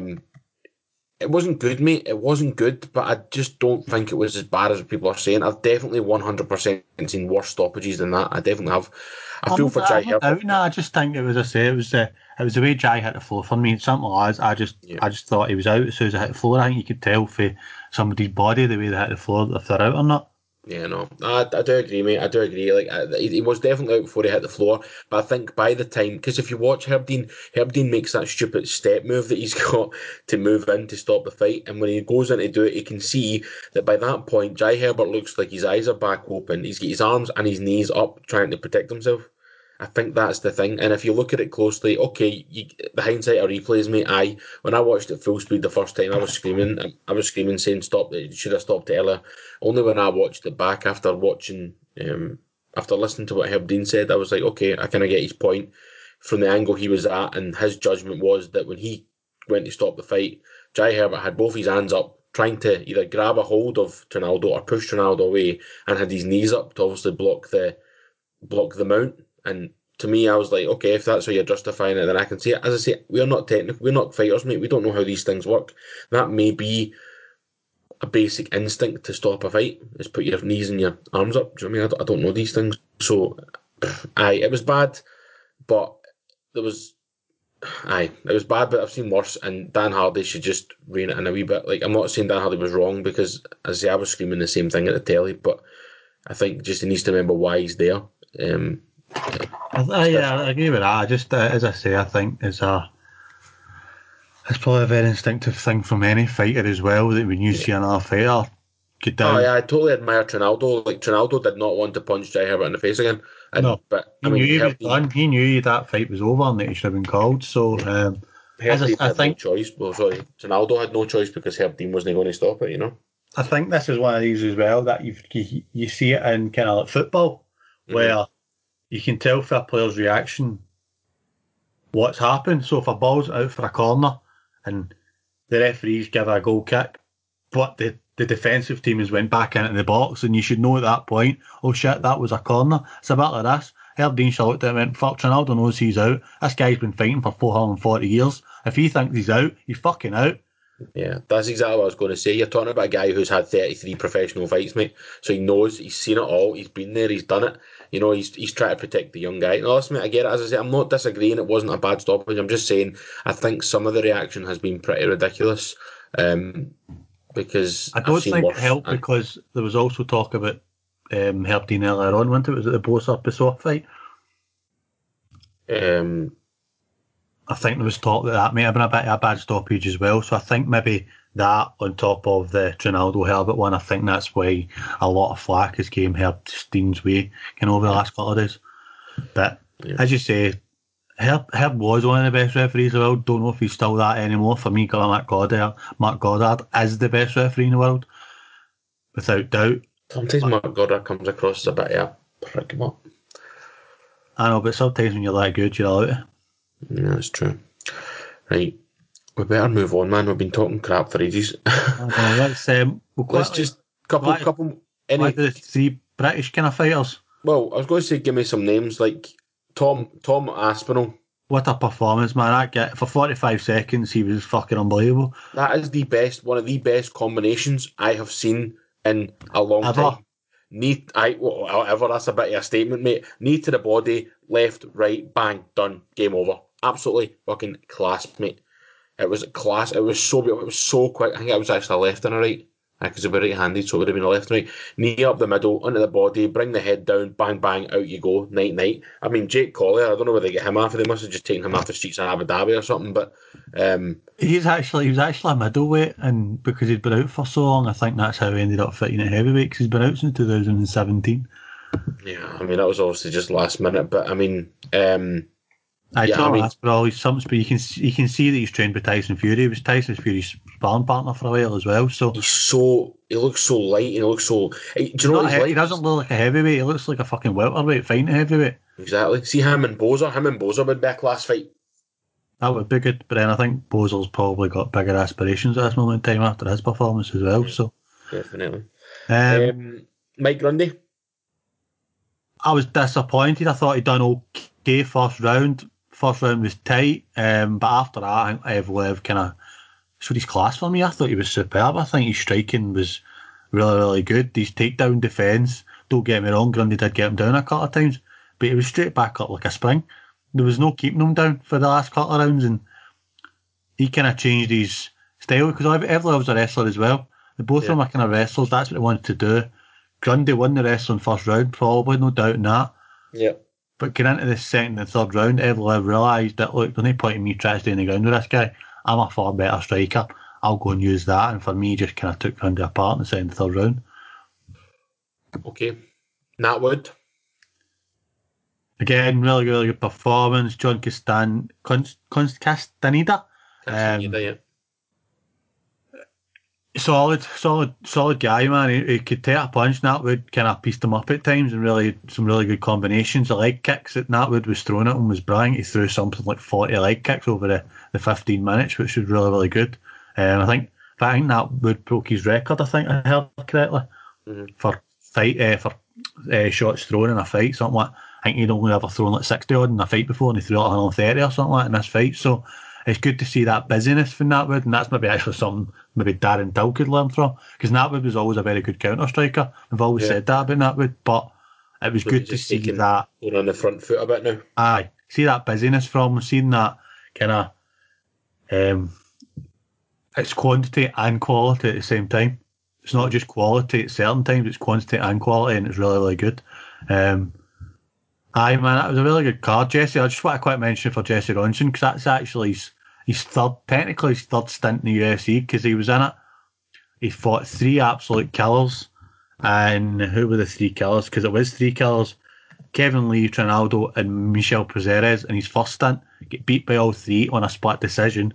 it wasn't good, mate. It wasn't good, but I just don't think it was as bad as people are saying. I've definitely 100% seen worse stoppages than that. I definitely have. I feel for Jai Herbert. No, I just think it was, it was the way Jai hit the floor for me. Something like that. I just thought he was out as soon as I hit the floor. I think you could tell for somebody's body the way they hit the floor if they're out or not. Yeah, no, I do agree, mate. I do agree. Like, he was definitely out before he hit the floor. But I think by the time, because if you watch Herb Dean makes that stupid step move that he's got to move in to stop the fight. And when he goes in to do it, you can see that by that point, Jai Herbert looks like his eyes are back open. He's got his arms and his knees up trying to protect himself. I think that's the thing. And if you look at it closely, okay, the hindsight of replays, mate, when I watched it full speed the first time, I was screaming. Saying, stop it, should have stopped it earlier. Only when I watched it back after watching, after listening to what Herb Dean said, I was like, okay, I kind of get his point from the angle he was at. And his judgment was that when he went to stop the fight, Jai Herbert had both his hands up, trying to either grab a hold of Trinaldo or push Trinaldo away, and had his knees up to obviously block the mount. And to me, I was like, okay, if that's how you're justifying it, then I can see it. As I say, we're not technical, we're not fighters, mate. We don't know how these things work. That may be a basic instinct to stop a fight, is put your knees and your arms up. Do you know what I mean? I don't know these things. So, it was bad, but it was bad, but I've seen worse, and Dan Hardy should just rein it in a wee bit. Like, I'm not saying Dan Hardy was wrong, because, as I say, I was screaming the same thing at the telly, but I think just he needs to remember why he's there. I agree with that. I just, as I say, I think it's probably a very instinctive thing from any fighter as well, that when you see another fighter get Oh down. yeah, I totally admire Trinaldo. Like Trinaldo did not want to punch Jai Herbert in the face again, No, but he I knew mean he was Herb done. He knew that fight was over and that he should have been called. So, as Herb Dean I had no think, choice. Well, sorry, Ronaldo had no choice because Herb Dean wasn't going to stop it. I think this is one of these as well that you see it in kind of like football, Mm-hmm. where you can tell for a player's reaction what's happened. So if a ball's out for a corner and the referees give a goal kick, but the defensive team has went back into the box, and you should know at that point, oh shit, that was a corner. It's a bit like this. Herb Dean looked at it and went, fuck, Ronaldo knows he's out. This guy's been fighting for 440 years. If he thinks he's out, he's fucking out. Yeah, that's exactly what I was going to say. You're talking about a guy who's had 33 professional fights, mate. So he knows, he's seen it all, he's been there, he's done it. He's trying to protect the young guy. No, listen, mate, I get it. As I say, I'm not disagreeing. It wasn't a bad stoppage. I'm just saying I think some of the reaction has been pretty ridiculous. Because I I've don't seen think it worse. helped because there was also talk about Herb Dean earlier on, wasn't it? Was it the Bosa Pessoa fight? Um, I think there was talk that may have been a bit of a bad stoppage as well. So I think maybe that on top of the Trinaldo Herbert one, I think that's why a lot of flack has came Herb Dean's way over the last couple of days. But as you say, Herb was one of the best referees in the world. Don't know if he's still that anymore. For me, Mark Goddard is the best referee in the world, without doubt. Sometimes Mark Goddard comes across as a bit of a prick. I know, but sometimes when you're that good, you're allowed to. Yeah, that's true. Right, we better move on, man. We've been talking crap for ages. I know. Let's just couple any. the three British kind of fighters. Well, I was going to say, give me some names like Tom Aspinall. What a performance, man! That guy, for 45 seconds, he was fucking unbelievable. That is one of the best combinations I have seen in a long time. Whatever, that's a bit of a statement, mate. Knee to the body, left, right, bang, done, game over. Absolutely fucking class, mate. It was class. It was so beautiful. It was so quick. I think it was actually a left and a right. Because they were right-handed, so it would have been a left and right. Knee up the middle, onto the body, bring the head down, bang, bang, out you go, night, night. I mean, Jake Collier, I don't know where they get him after. They must have just taken him off the streets in Abu Dhabi or something, but... he was actually a middleweight, and because he'd been out for so long, I think that's how he ended up fighting at heavyweight, because he's been out since 2017. Yeah, I mean, that was obviously just last minute, but I mean... He's something, but you can see that he's trained by Tyson Fury. He was Tyson Fury's sparring partner for a while as well. So he looks so light, and he looks so. Do you know what he's like? He doesn't look like a heavyweight. He looks like a fucking welterweight fighting a heavyweight. Exactly. See him and Boza would be a class fight. That would be good, but then I think Bozer's probably got bigger aspirations at this moment in time after his performance as well. So definitely. Mike Grundy. I was disappointed. I thought he'd done okay first round. First round was tight, but after that, I think Evlev kind of showed his class for me. I thought he was superb. I think his striking was really, really good. His takedown defence, don't get me wrong, Grundy did get him down a couple of times, but he was straight back up like a spring. There was no keeping him down for the last couple of rounds, and he kind of changed his style, because Evlev's a wrestler as well. The both of them are kind of wrestlers. That's what they wanted to do. Grundy won the wrestling first round, probably, no doubt in that. Yeah. But getting into the second and third round, Evlev realised that, look, there's no point in me trying to stay in the ground with this guy. I'm a far better striker. I'll go and use that. And for me, just kind of took Grundy apart in the second and third round. Okay. Nat Wood. Again, really, really good performance. John Castaneda. Castaneda, yeah. Solid guy, man. He could take a punch. Natwood kind of pieced him up at times, and some really good combinations. The leg kicks that Natwood was throwing at him was brilliant. He threw something like 40 leg kicks over the 15 minutes, which was really, really good. I think Natwood broke his record, I think I heard correctly, for shots thrown in a fight, something like. I think he'd only ever thrown like 60 odd in a fight before, and he threw like 130 or something like in this fight. So it's good to see that busyness from Natwood, and that's maybe actually something maybe Darren Till could learn from, because Natwood was always a very good counter striker. I've always said that about Natwood, but it was good to see that. Going on the front foot a bit now. Aye, see that busyness from him, seeing that kind of it's quantity and quality at the same time. It's not just quality at certain times, it's quantity and quality, and it's really, really good. Aye, man, that was a really good card, Jesse. I just want to quick mention for Jesse Ronson, because that's actually his third stint in the UFC, because he was in it he fought 3 absolute killers. And who were the 3 killers? Because it was 3 killers. Kevin Lee, Trinaldo, and Michel Prazeres in his first stint get beat by all 3 on a split decision.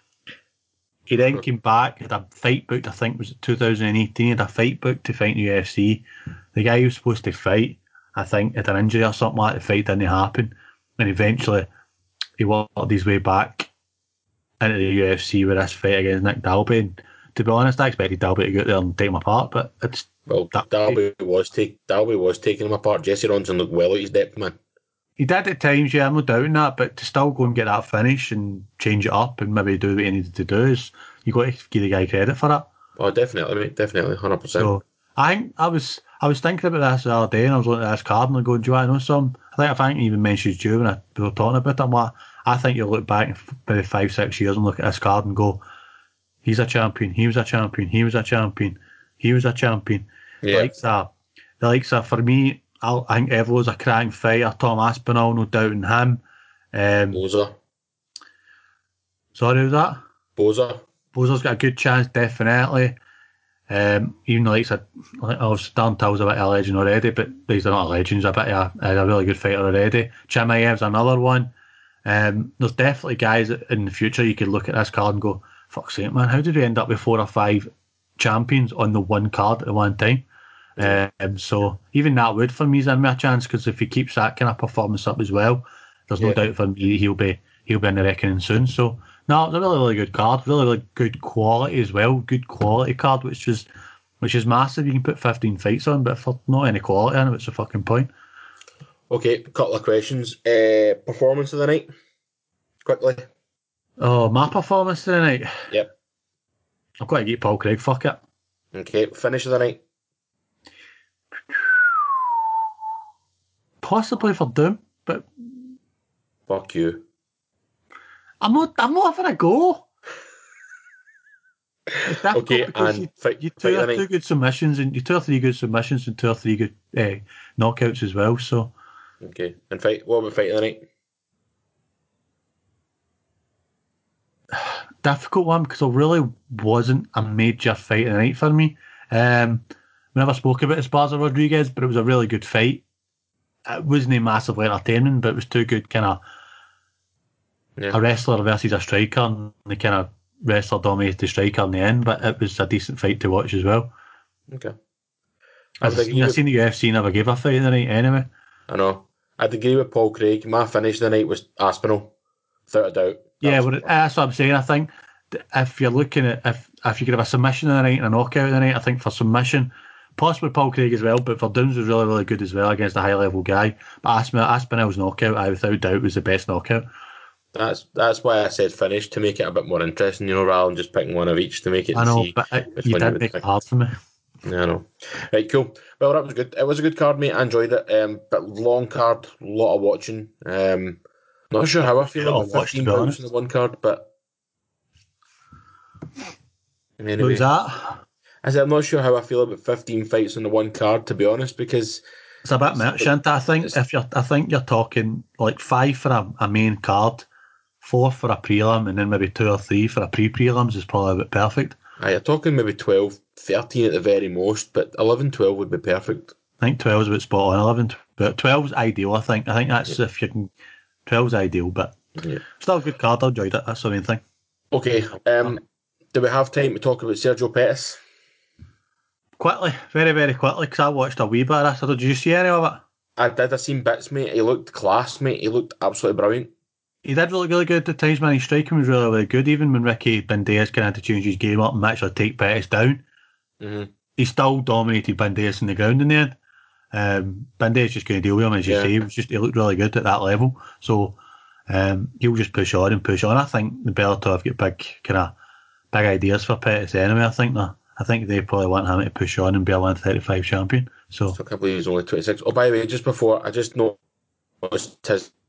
He then came back, had a fight booked, I think was it 2018, he had a fight booked to fight in the UFC. The guy who was supposed to fight, I think, had an injury or something like that. The fight didn't happen. And eventually, he worked his way back into the UFC with this fight against Nick Dalby. And to be honest, I expected Dalby to go out there and take him apart, but it's... Well, Dalby was taking him apart. Jesse Ronson looked well at his depth, man. He did at times, yeah, I'm not doubting that, but to still go and get that finish and change it up and maybe do what he needed to do is, you got to give the guy credit for that. Oh, definitely, mate, definitely, 100%. So I think I was thinking about this the other day, and I was looking at this card and I going, do you want to know something? I think I even mentioned you when we were talking about it. I'm like, I think you'll look back maybe 5-6 years and look at this card and go, he's a champion, he was a champion, he was a champion, he was a champion. Yeah. The likes of, for me, I think Evo's a cracking fighter. Tom Aspinall, no doubt in him. Boza. Sorry, was that? Boza's got a good chance, definitely. Even the likes of, Darren Till's a bit of a legend already, but these are not a legend. He's a bit of a really good fighter already. Chimaev's another one. There's definitely guys in the future you could look at this card and go, fuck's sake, man, how did we end up with 4 or 5 champions on the one card at one time? So even that would for me is in me a chance, because if he keeps that kind of performance up as well, there's no doubt for me he'll be in the reckoning soon. So no, it's a really, really good card, really good quality as well, good quality card, which is massive. You can put 15 fights on, but for not any quality in it, what's the fucking point? Okay, a couple of questions. Performance of the night, quickly. Oh, my performance of the night. Yep. I've got to get Paul Craig. Fuck it. Okay, finish of the night. Possibly for Doom, but fuck you. I'm not having a go. It's okay, and you two or 3 good submissions and 2 or 3 good knockouts as well. So okay, and fight. What about fight of the night? Difficult one, because it really wasn't a major fight of the night for me. We never spoke about Esparza Rodriguez, but it was a really good fight. It wasn't massively entertaining, but it was 2 good kind of a wrestler versus a striker, and the kind of wrestler dominated the striker in the end, but it was a decent fight to watch as well. Okay. I've seen the UFC never give a fight of the night anyway. I know. I'd agree with Paul Craig. My finish of the night was Aspinall, without a doubt. That's what I'm saying. I think if you're looking at if you could have a submission of the night and a knockout of the night, I think for submission, possibly Paul Craig as well, but for Downs was really, really good as well against a high level guy. But Aspinall's knockout, without doubt, was the best knockout. That's why I said finish, to make it a bit more interesting, rather than just picking one of each to make it. I know, but you did make it hard for me. Yeah, I know. Right, cool. Well, that was good. It was a good card, mate. I enjoyed it. But long card, a lot of watching. Not sure how I feel about 15 bouts in the one card, but anyway. What was that? I said I'm not sure how I feel about 15 fights on the one card, to be honest, because it's a bit much, isn't it? I think you're talking like 5 for a main card, 4 for a prelim, and then maybe 2 or 3 for a pre-prelims is probably about perfect. You're talking maybe 12, 13 at the very most, but 11, 12 would be perfect. I think 12 is about spot on. 11, but 12 is ideal. I think that's if you can. 12 is ideal, but still a good card. I enjoyed it. That's the main thing. Okay. Do we have time to talk about Sergio Pettis? Quickly, very, very quickly, because I watched a wee bit of this. Did you see any of it? I did. I seen bits, mate. He looked class, mate. He looked absolutely brilliant. He did look really good at times, man. His striking was really, really good. Even when Ricky Banderas kind of had to change his game up and actually take Pettis down, he still dominated Banderas in the ground in the end. Banderas just couldn't deal with him, as you say. He looked really good at that level. So he'll just push on and push on. I think the Bellator have got big ideas for Pettis anyway. I think they probably want him to push on and be a 135 champion. So I can't believe he's only 26. Oh, by the way, just before, I just noticed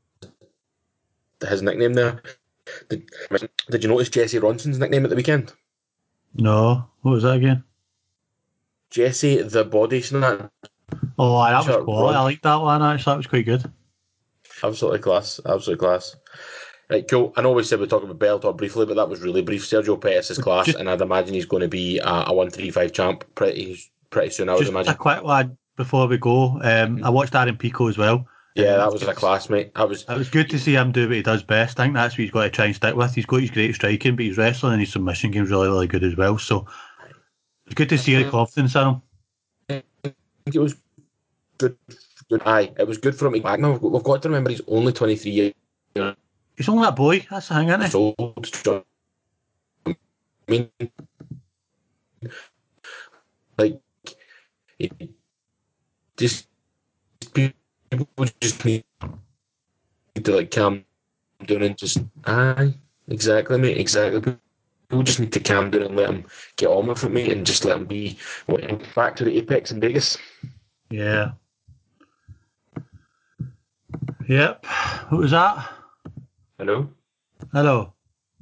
his nickname there. Did you notice Jesse Ronson's nickname at the weekend? No. What was that again? Jesse the Body Snatcher. Oh, that was cool. I liked that one, actually. That was quite good. Absolutely class. Right, cool. I know we said we'd talk about Bellator briefly, but that was really brief. Sergio Pettis' class, Just and I'd imagine he's going to be a 135 champ pretty soon, I would just a imagine. quick one before we go. I watched Aaron Pico as well. Yeah, It that was was good a classmate. it was good to see him do what he does best. I think that's what he's got to try and stick with. He's got his great striking, but his wrestling and his submission game's really, really good as well. So it's good to see the confidence in him. I think it was good. Good. Aye, it was good for him to be back now. We've got to remember he's only 23 years He's only that boy. That's the thing, isn't he? old. I mean, like, it just people just need to like calm down and just aye, exactly, mate, exactly. People just need to calm down and let him get on with it, mate, and just let him be back to the apex in Vegas. Yeah. Yep. What was that? Hello, Hello.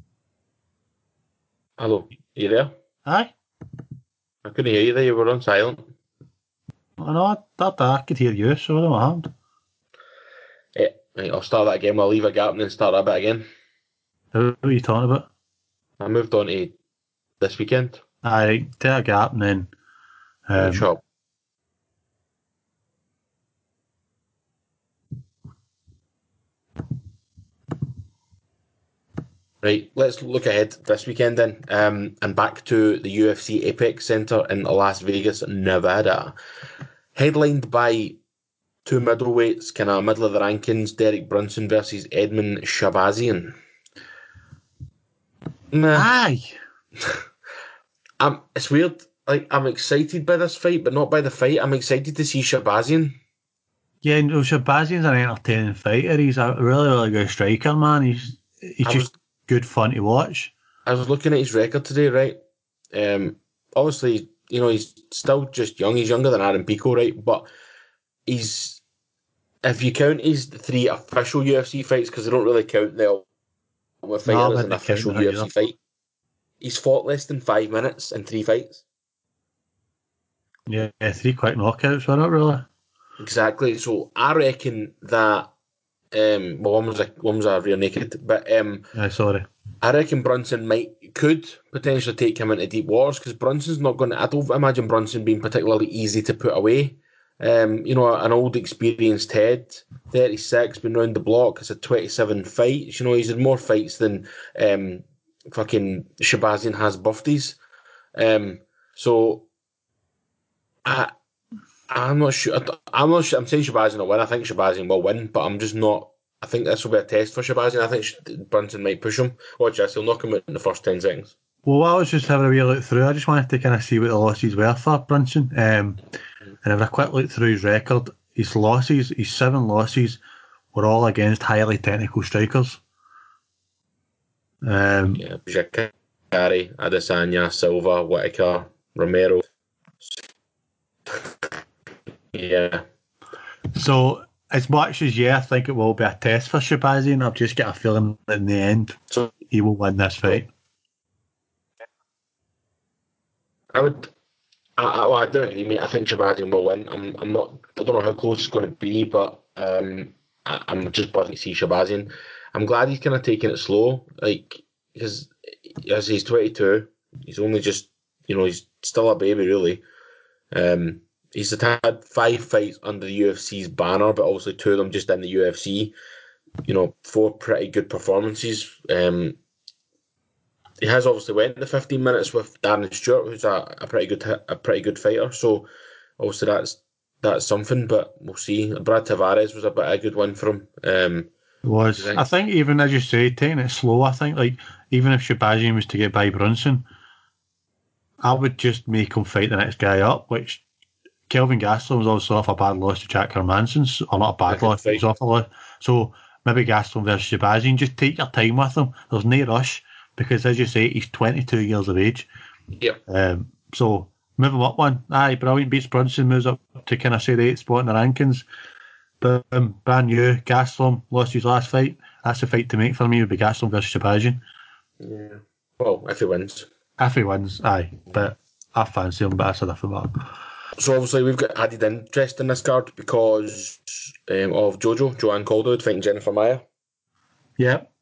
hello, you there? Aye. I couldn't hear you there. You were on silent. I know. I could hear you, so I don't know what happened. Yeah, right, I'll start that again. I'll leave a gap and then start that bit again. Who are you talking about? I moved on to this weekend. Aye, take a gap and then. Right, shop. Right, let's look ahead this weekend then, and back to the UFC Apex Center in Las Vegas, Nevada, headlined by two middleweights, kind of middle of the rankings, Derek Brunson versus Edmund Shabazian. Nah, Aye. it's weird. Like I'm excited by this fight, but not by the fight. I'm excited to see Shabazian. Yeah, no, Shabazian's an entertaining fighter. He's a really, really good striker, man. He's I was just good fun to watch. I was looking at his record today, right? Obviously, he's still just young. He's younger than Aaron Pico, right? But he's if you count his three official UFC fights, because they don't really count the Ultimate No, I Fighter as an wouldn't count official that either. UFC fight, he's fought less than 5 minutes in three fights. Yeah, three quick knockouts, were it really? Exactly. So I reckon that well, one was a rear naked, but Yeah, sorry. I reckon Brunson could potentially take him into deep waters because Brunson's not going to. I don't imagine Brunson being particularly easy to put away. An old experienced head, 36, been round the block. It's a 27 fights. He's had more fights than fucking Shabazian has bufties. So I, I'm not sure. I'm not sure. I'm saying Shabazian will win. I think Shabazian will win, but I'm just not. I think this will be a test for Shabazian. I think Brunson might push him. Watch this. He'll knock him out in the first 10 seconds. Well, I was just having a wee look through. I just wanted to kind of see what the losses were for Brunson. And having a quick look through his record, his 7 losses were all against highly technical strikers. Yeah, Jakari, Adesanya, Silva, Whitaker, Romero. Yeah, So, as much as, I think it will be a test for Shabazian, I've just got a feeling that in the end, so he will win this fight. I would. I don't agree, mate. I think Shabazian will win. I'm not. I don't know how close it's going to be, but I'm just buzzing to see Shabazian. I'm glad he's kind of taking it slow, like because as he's 22, he's only just he's still a baby, really. He's had 5 fights under the UFC's banner, but also 2 of them just in the UFC. 4 pretty good performances. He has obviously went the 15 minutes with Darren Stewart, who's a pretty good fighter. So obviously that's something, but we'll see. Brad Tavares was a bit of a good win for him. It was. I think even as you say, taking it slow, I think like even if Shabazian was to get by Brunson, I would just make him fight the next guy up, which Kelvin Gastelum was also off a bad loss to Jack Hermanson, or not a bad loss, he was off a loss. So maybe Gastelum versus Shabazian, just take your time with him. There's no rush because, as you say, he's 22 years of age. Yeah. So move him up one. Aye, brilliant. Beats Brunson, moves up to kind of say the 8th spot in the rankings. But brand new, Gastelum lost his last fight. That's the fight to make for me, would be Gastelum versus Shabazian. Yeah. Well, if he wins. If he wins, aye. But I fancy him, but that's a different matter. So obviously we've got added interest in this card because of Joanne Calderwood fighting Jennifer Maia. Yep.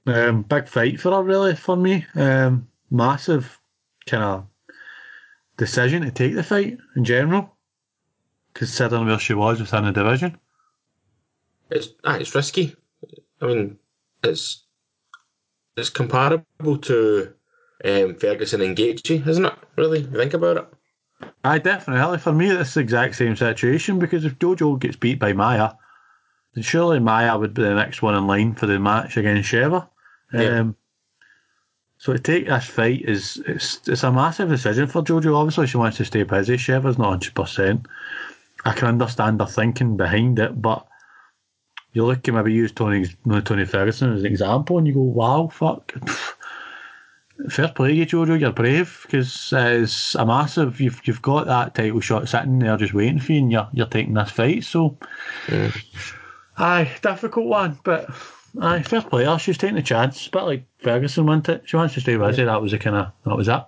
Big fight for her, really, for me. Massive kind of decision to take the fight in general, considering where she was within the division. It's risky. I mean, it's comparable to Ferguson and Gaethje, isn't it? Really, you think about it. I definitely, for me, it's the exact same situation because if Jojo gets beat by Maya, then surely Maya would be the next one in line for the match against Sheva. Yeah. So to take this fight it's a massive decision for Jojo. Obviously, she wants to stay busy. Sheva's not 100%. I can understand her thinking behind it, but you look at maybe use Tony Ferguson as an example, and you go, "Wow, fuck." Fair play to you, Jojo. You're brave because it's a massive. You've got that title shot sitting there just waiting for you, and you're taking this fight. So, aye, difficult one, but aye, fair play. She's taking a chance, but like Ferguson wanted it. She wants to stay busy. That was it.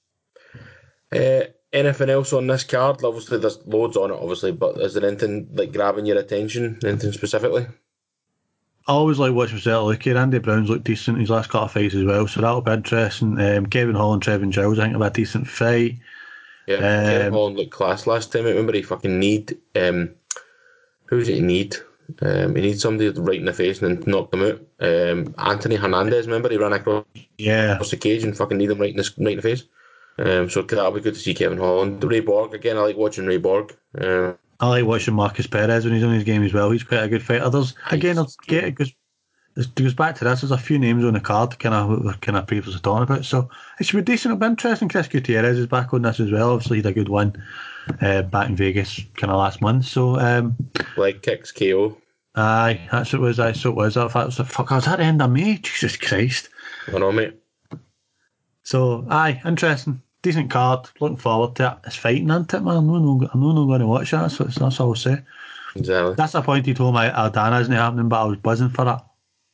Anything else on this card? Obviously, there's loads on it, obviously, but is there anything like grabbing your attention? Anything specifically? I always like watching Zeta Luki. Andy Brown's looked decent in his last couple of fights as well, so that'll be interesting. Kevin Hall and Trevin Giles, I think, will be a decent fight. Yeah, Kevin Holland looked class last time. I remember he fucking need who does he need? He needs somebody right in the face and then knock them out. Anthony Hernandez, remember he ran across Yeah, the cage and fucking need him right in the face. So that'll be good to see Kevin Holland. Ray Borg again. I like watching Ray Borg. I like watching Marcus Perez when he's on his game as well. He's quite a good fighter. It goes back to this. There's a few names on the card, kind of we're kind of previously talking about. So it should be decent. It'll be interesting. Chris Gutierrez is back on this as well. Obviously, he had a good win back in Vegas, kind of last month. So Leg kicks KO. aye, that's what it was. So it was. I was at the end of May. Jesus Christ. I know, mate. So aye, interesting. Decent card. Looking forward to it. It's fighting, isn't it, man? I'm not going to watch that. So that's all I'll say. Exactly. That's the point he told me Aldana isn't happening, but I was buzzing for it.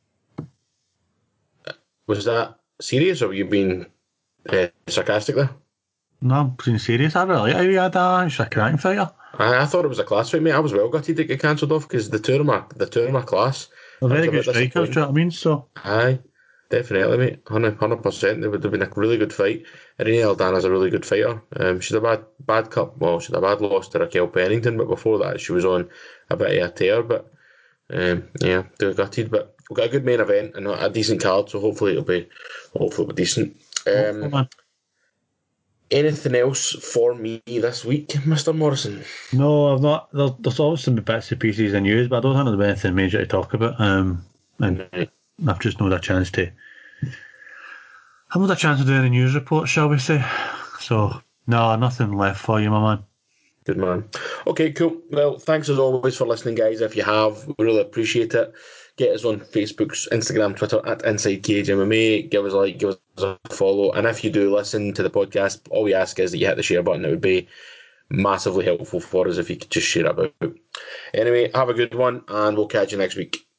Was that serious or were you being sarcastic there? No, I'm being serious. I really like Aldana. He's a cracking fighter. I thought it was a class fight, mate. I was well gutted to get cancelled off because the two of them are class. They're I was very a good bit strikers, do you disappointed. know what I mean? So, Aye, definitely, mate. 100%. It would have been a really good fight. Irene Aldana's a really good fighter. She's a bad cup. Well, she's a bad loss to Raquel Pennington, but before that, she was on a bit of a tear. But yeah, they were gutted. But we've got a good main event and a decent card, so hopefully it'll be decent. man. Anything else for me this week, Mr. Morrison? No, I've not. There's always some bits and pieces in news, but I don't think there's anything major to talk about. And I've just not had a chance to. I've not had a chance to do any news reports, shall we say? So, no, nothing left for you, my man. Good man. Okay, cool. Well, thanks as always for listening, guys. If you have, we really appreciate it. Get us on Facebook, Instagram, Twitter at Inside Cage MMA. Give us a like, give us a follow. And if you do listen to the podcast, all we ask is that you hit the share button. It would be massively helpful for us if you could just share it about. Anyway, have a good one, and we'll catch you next week.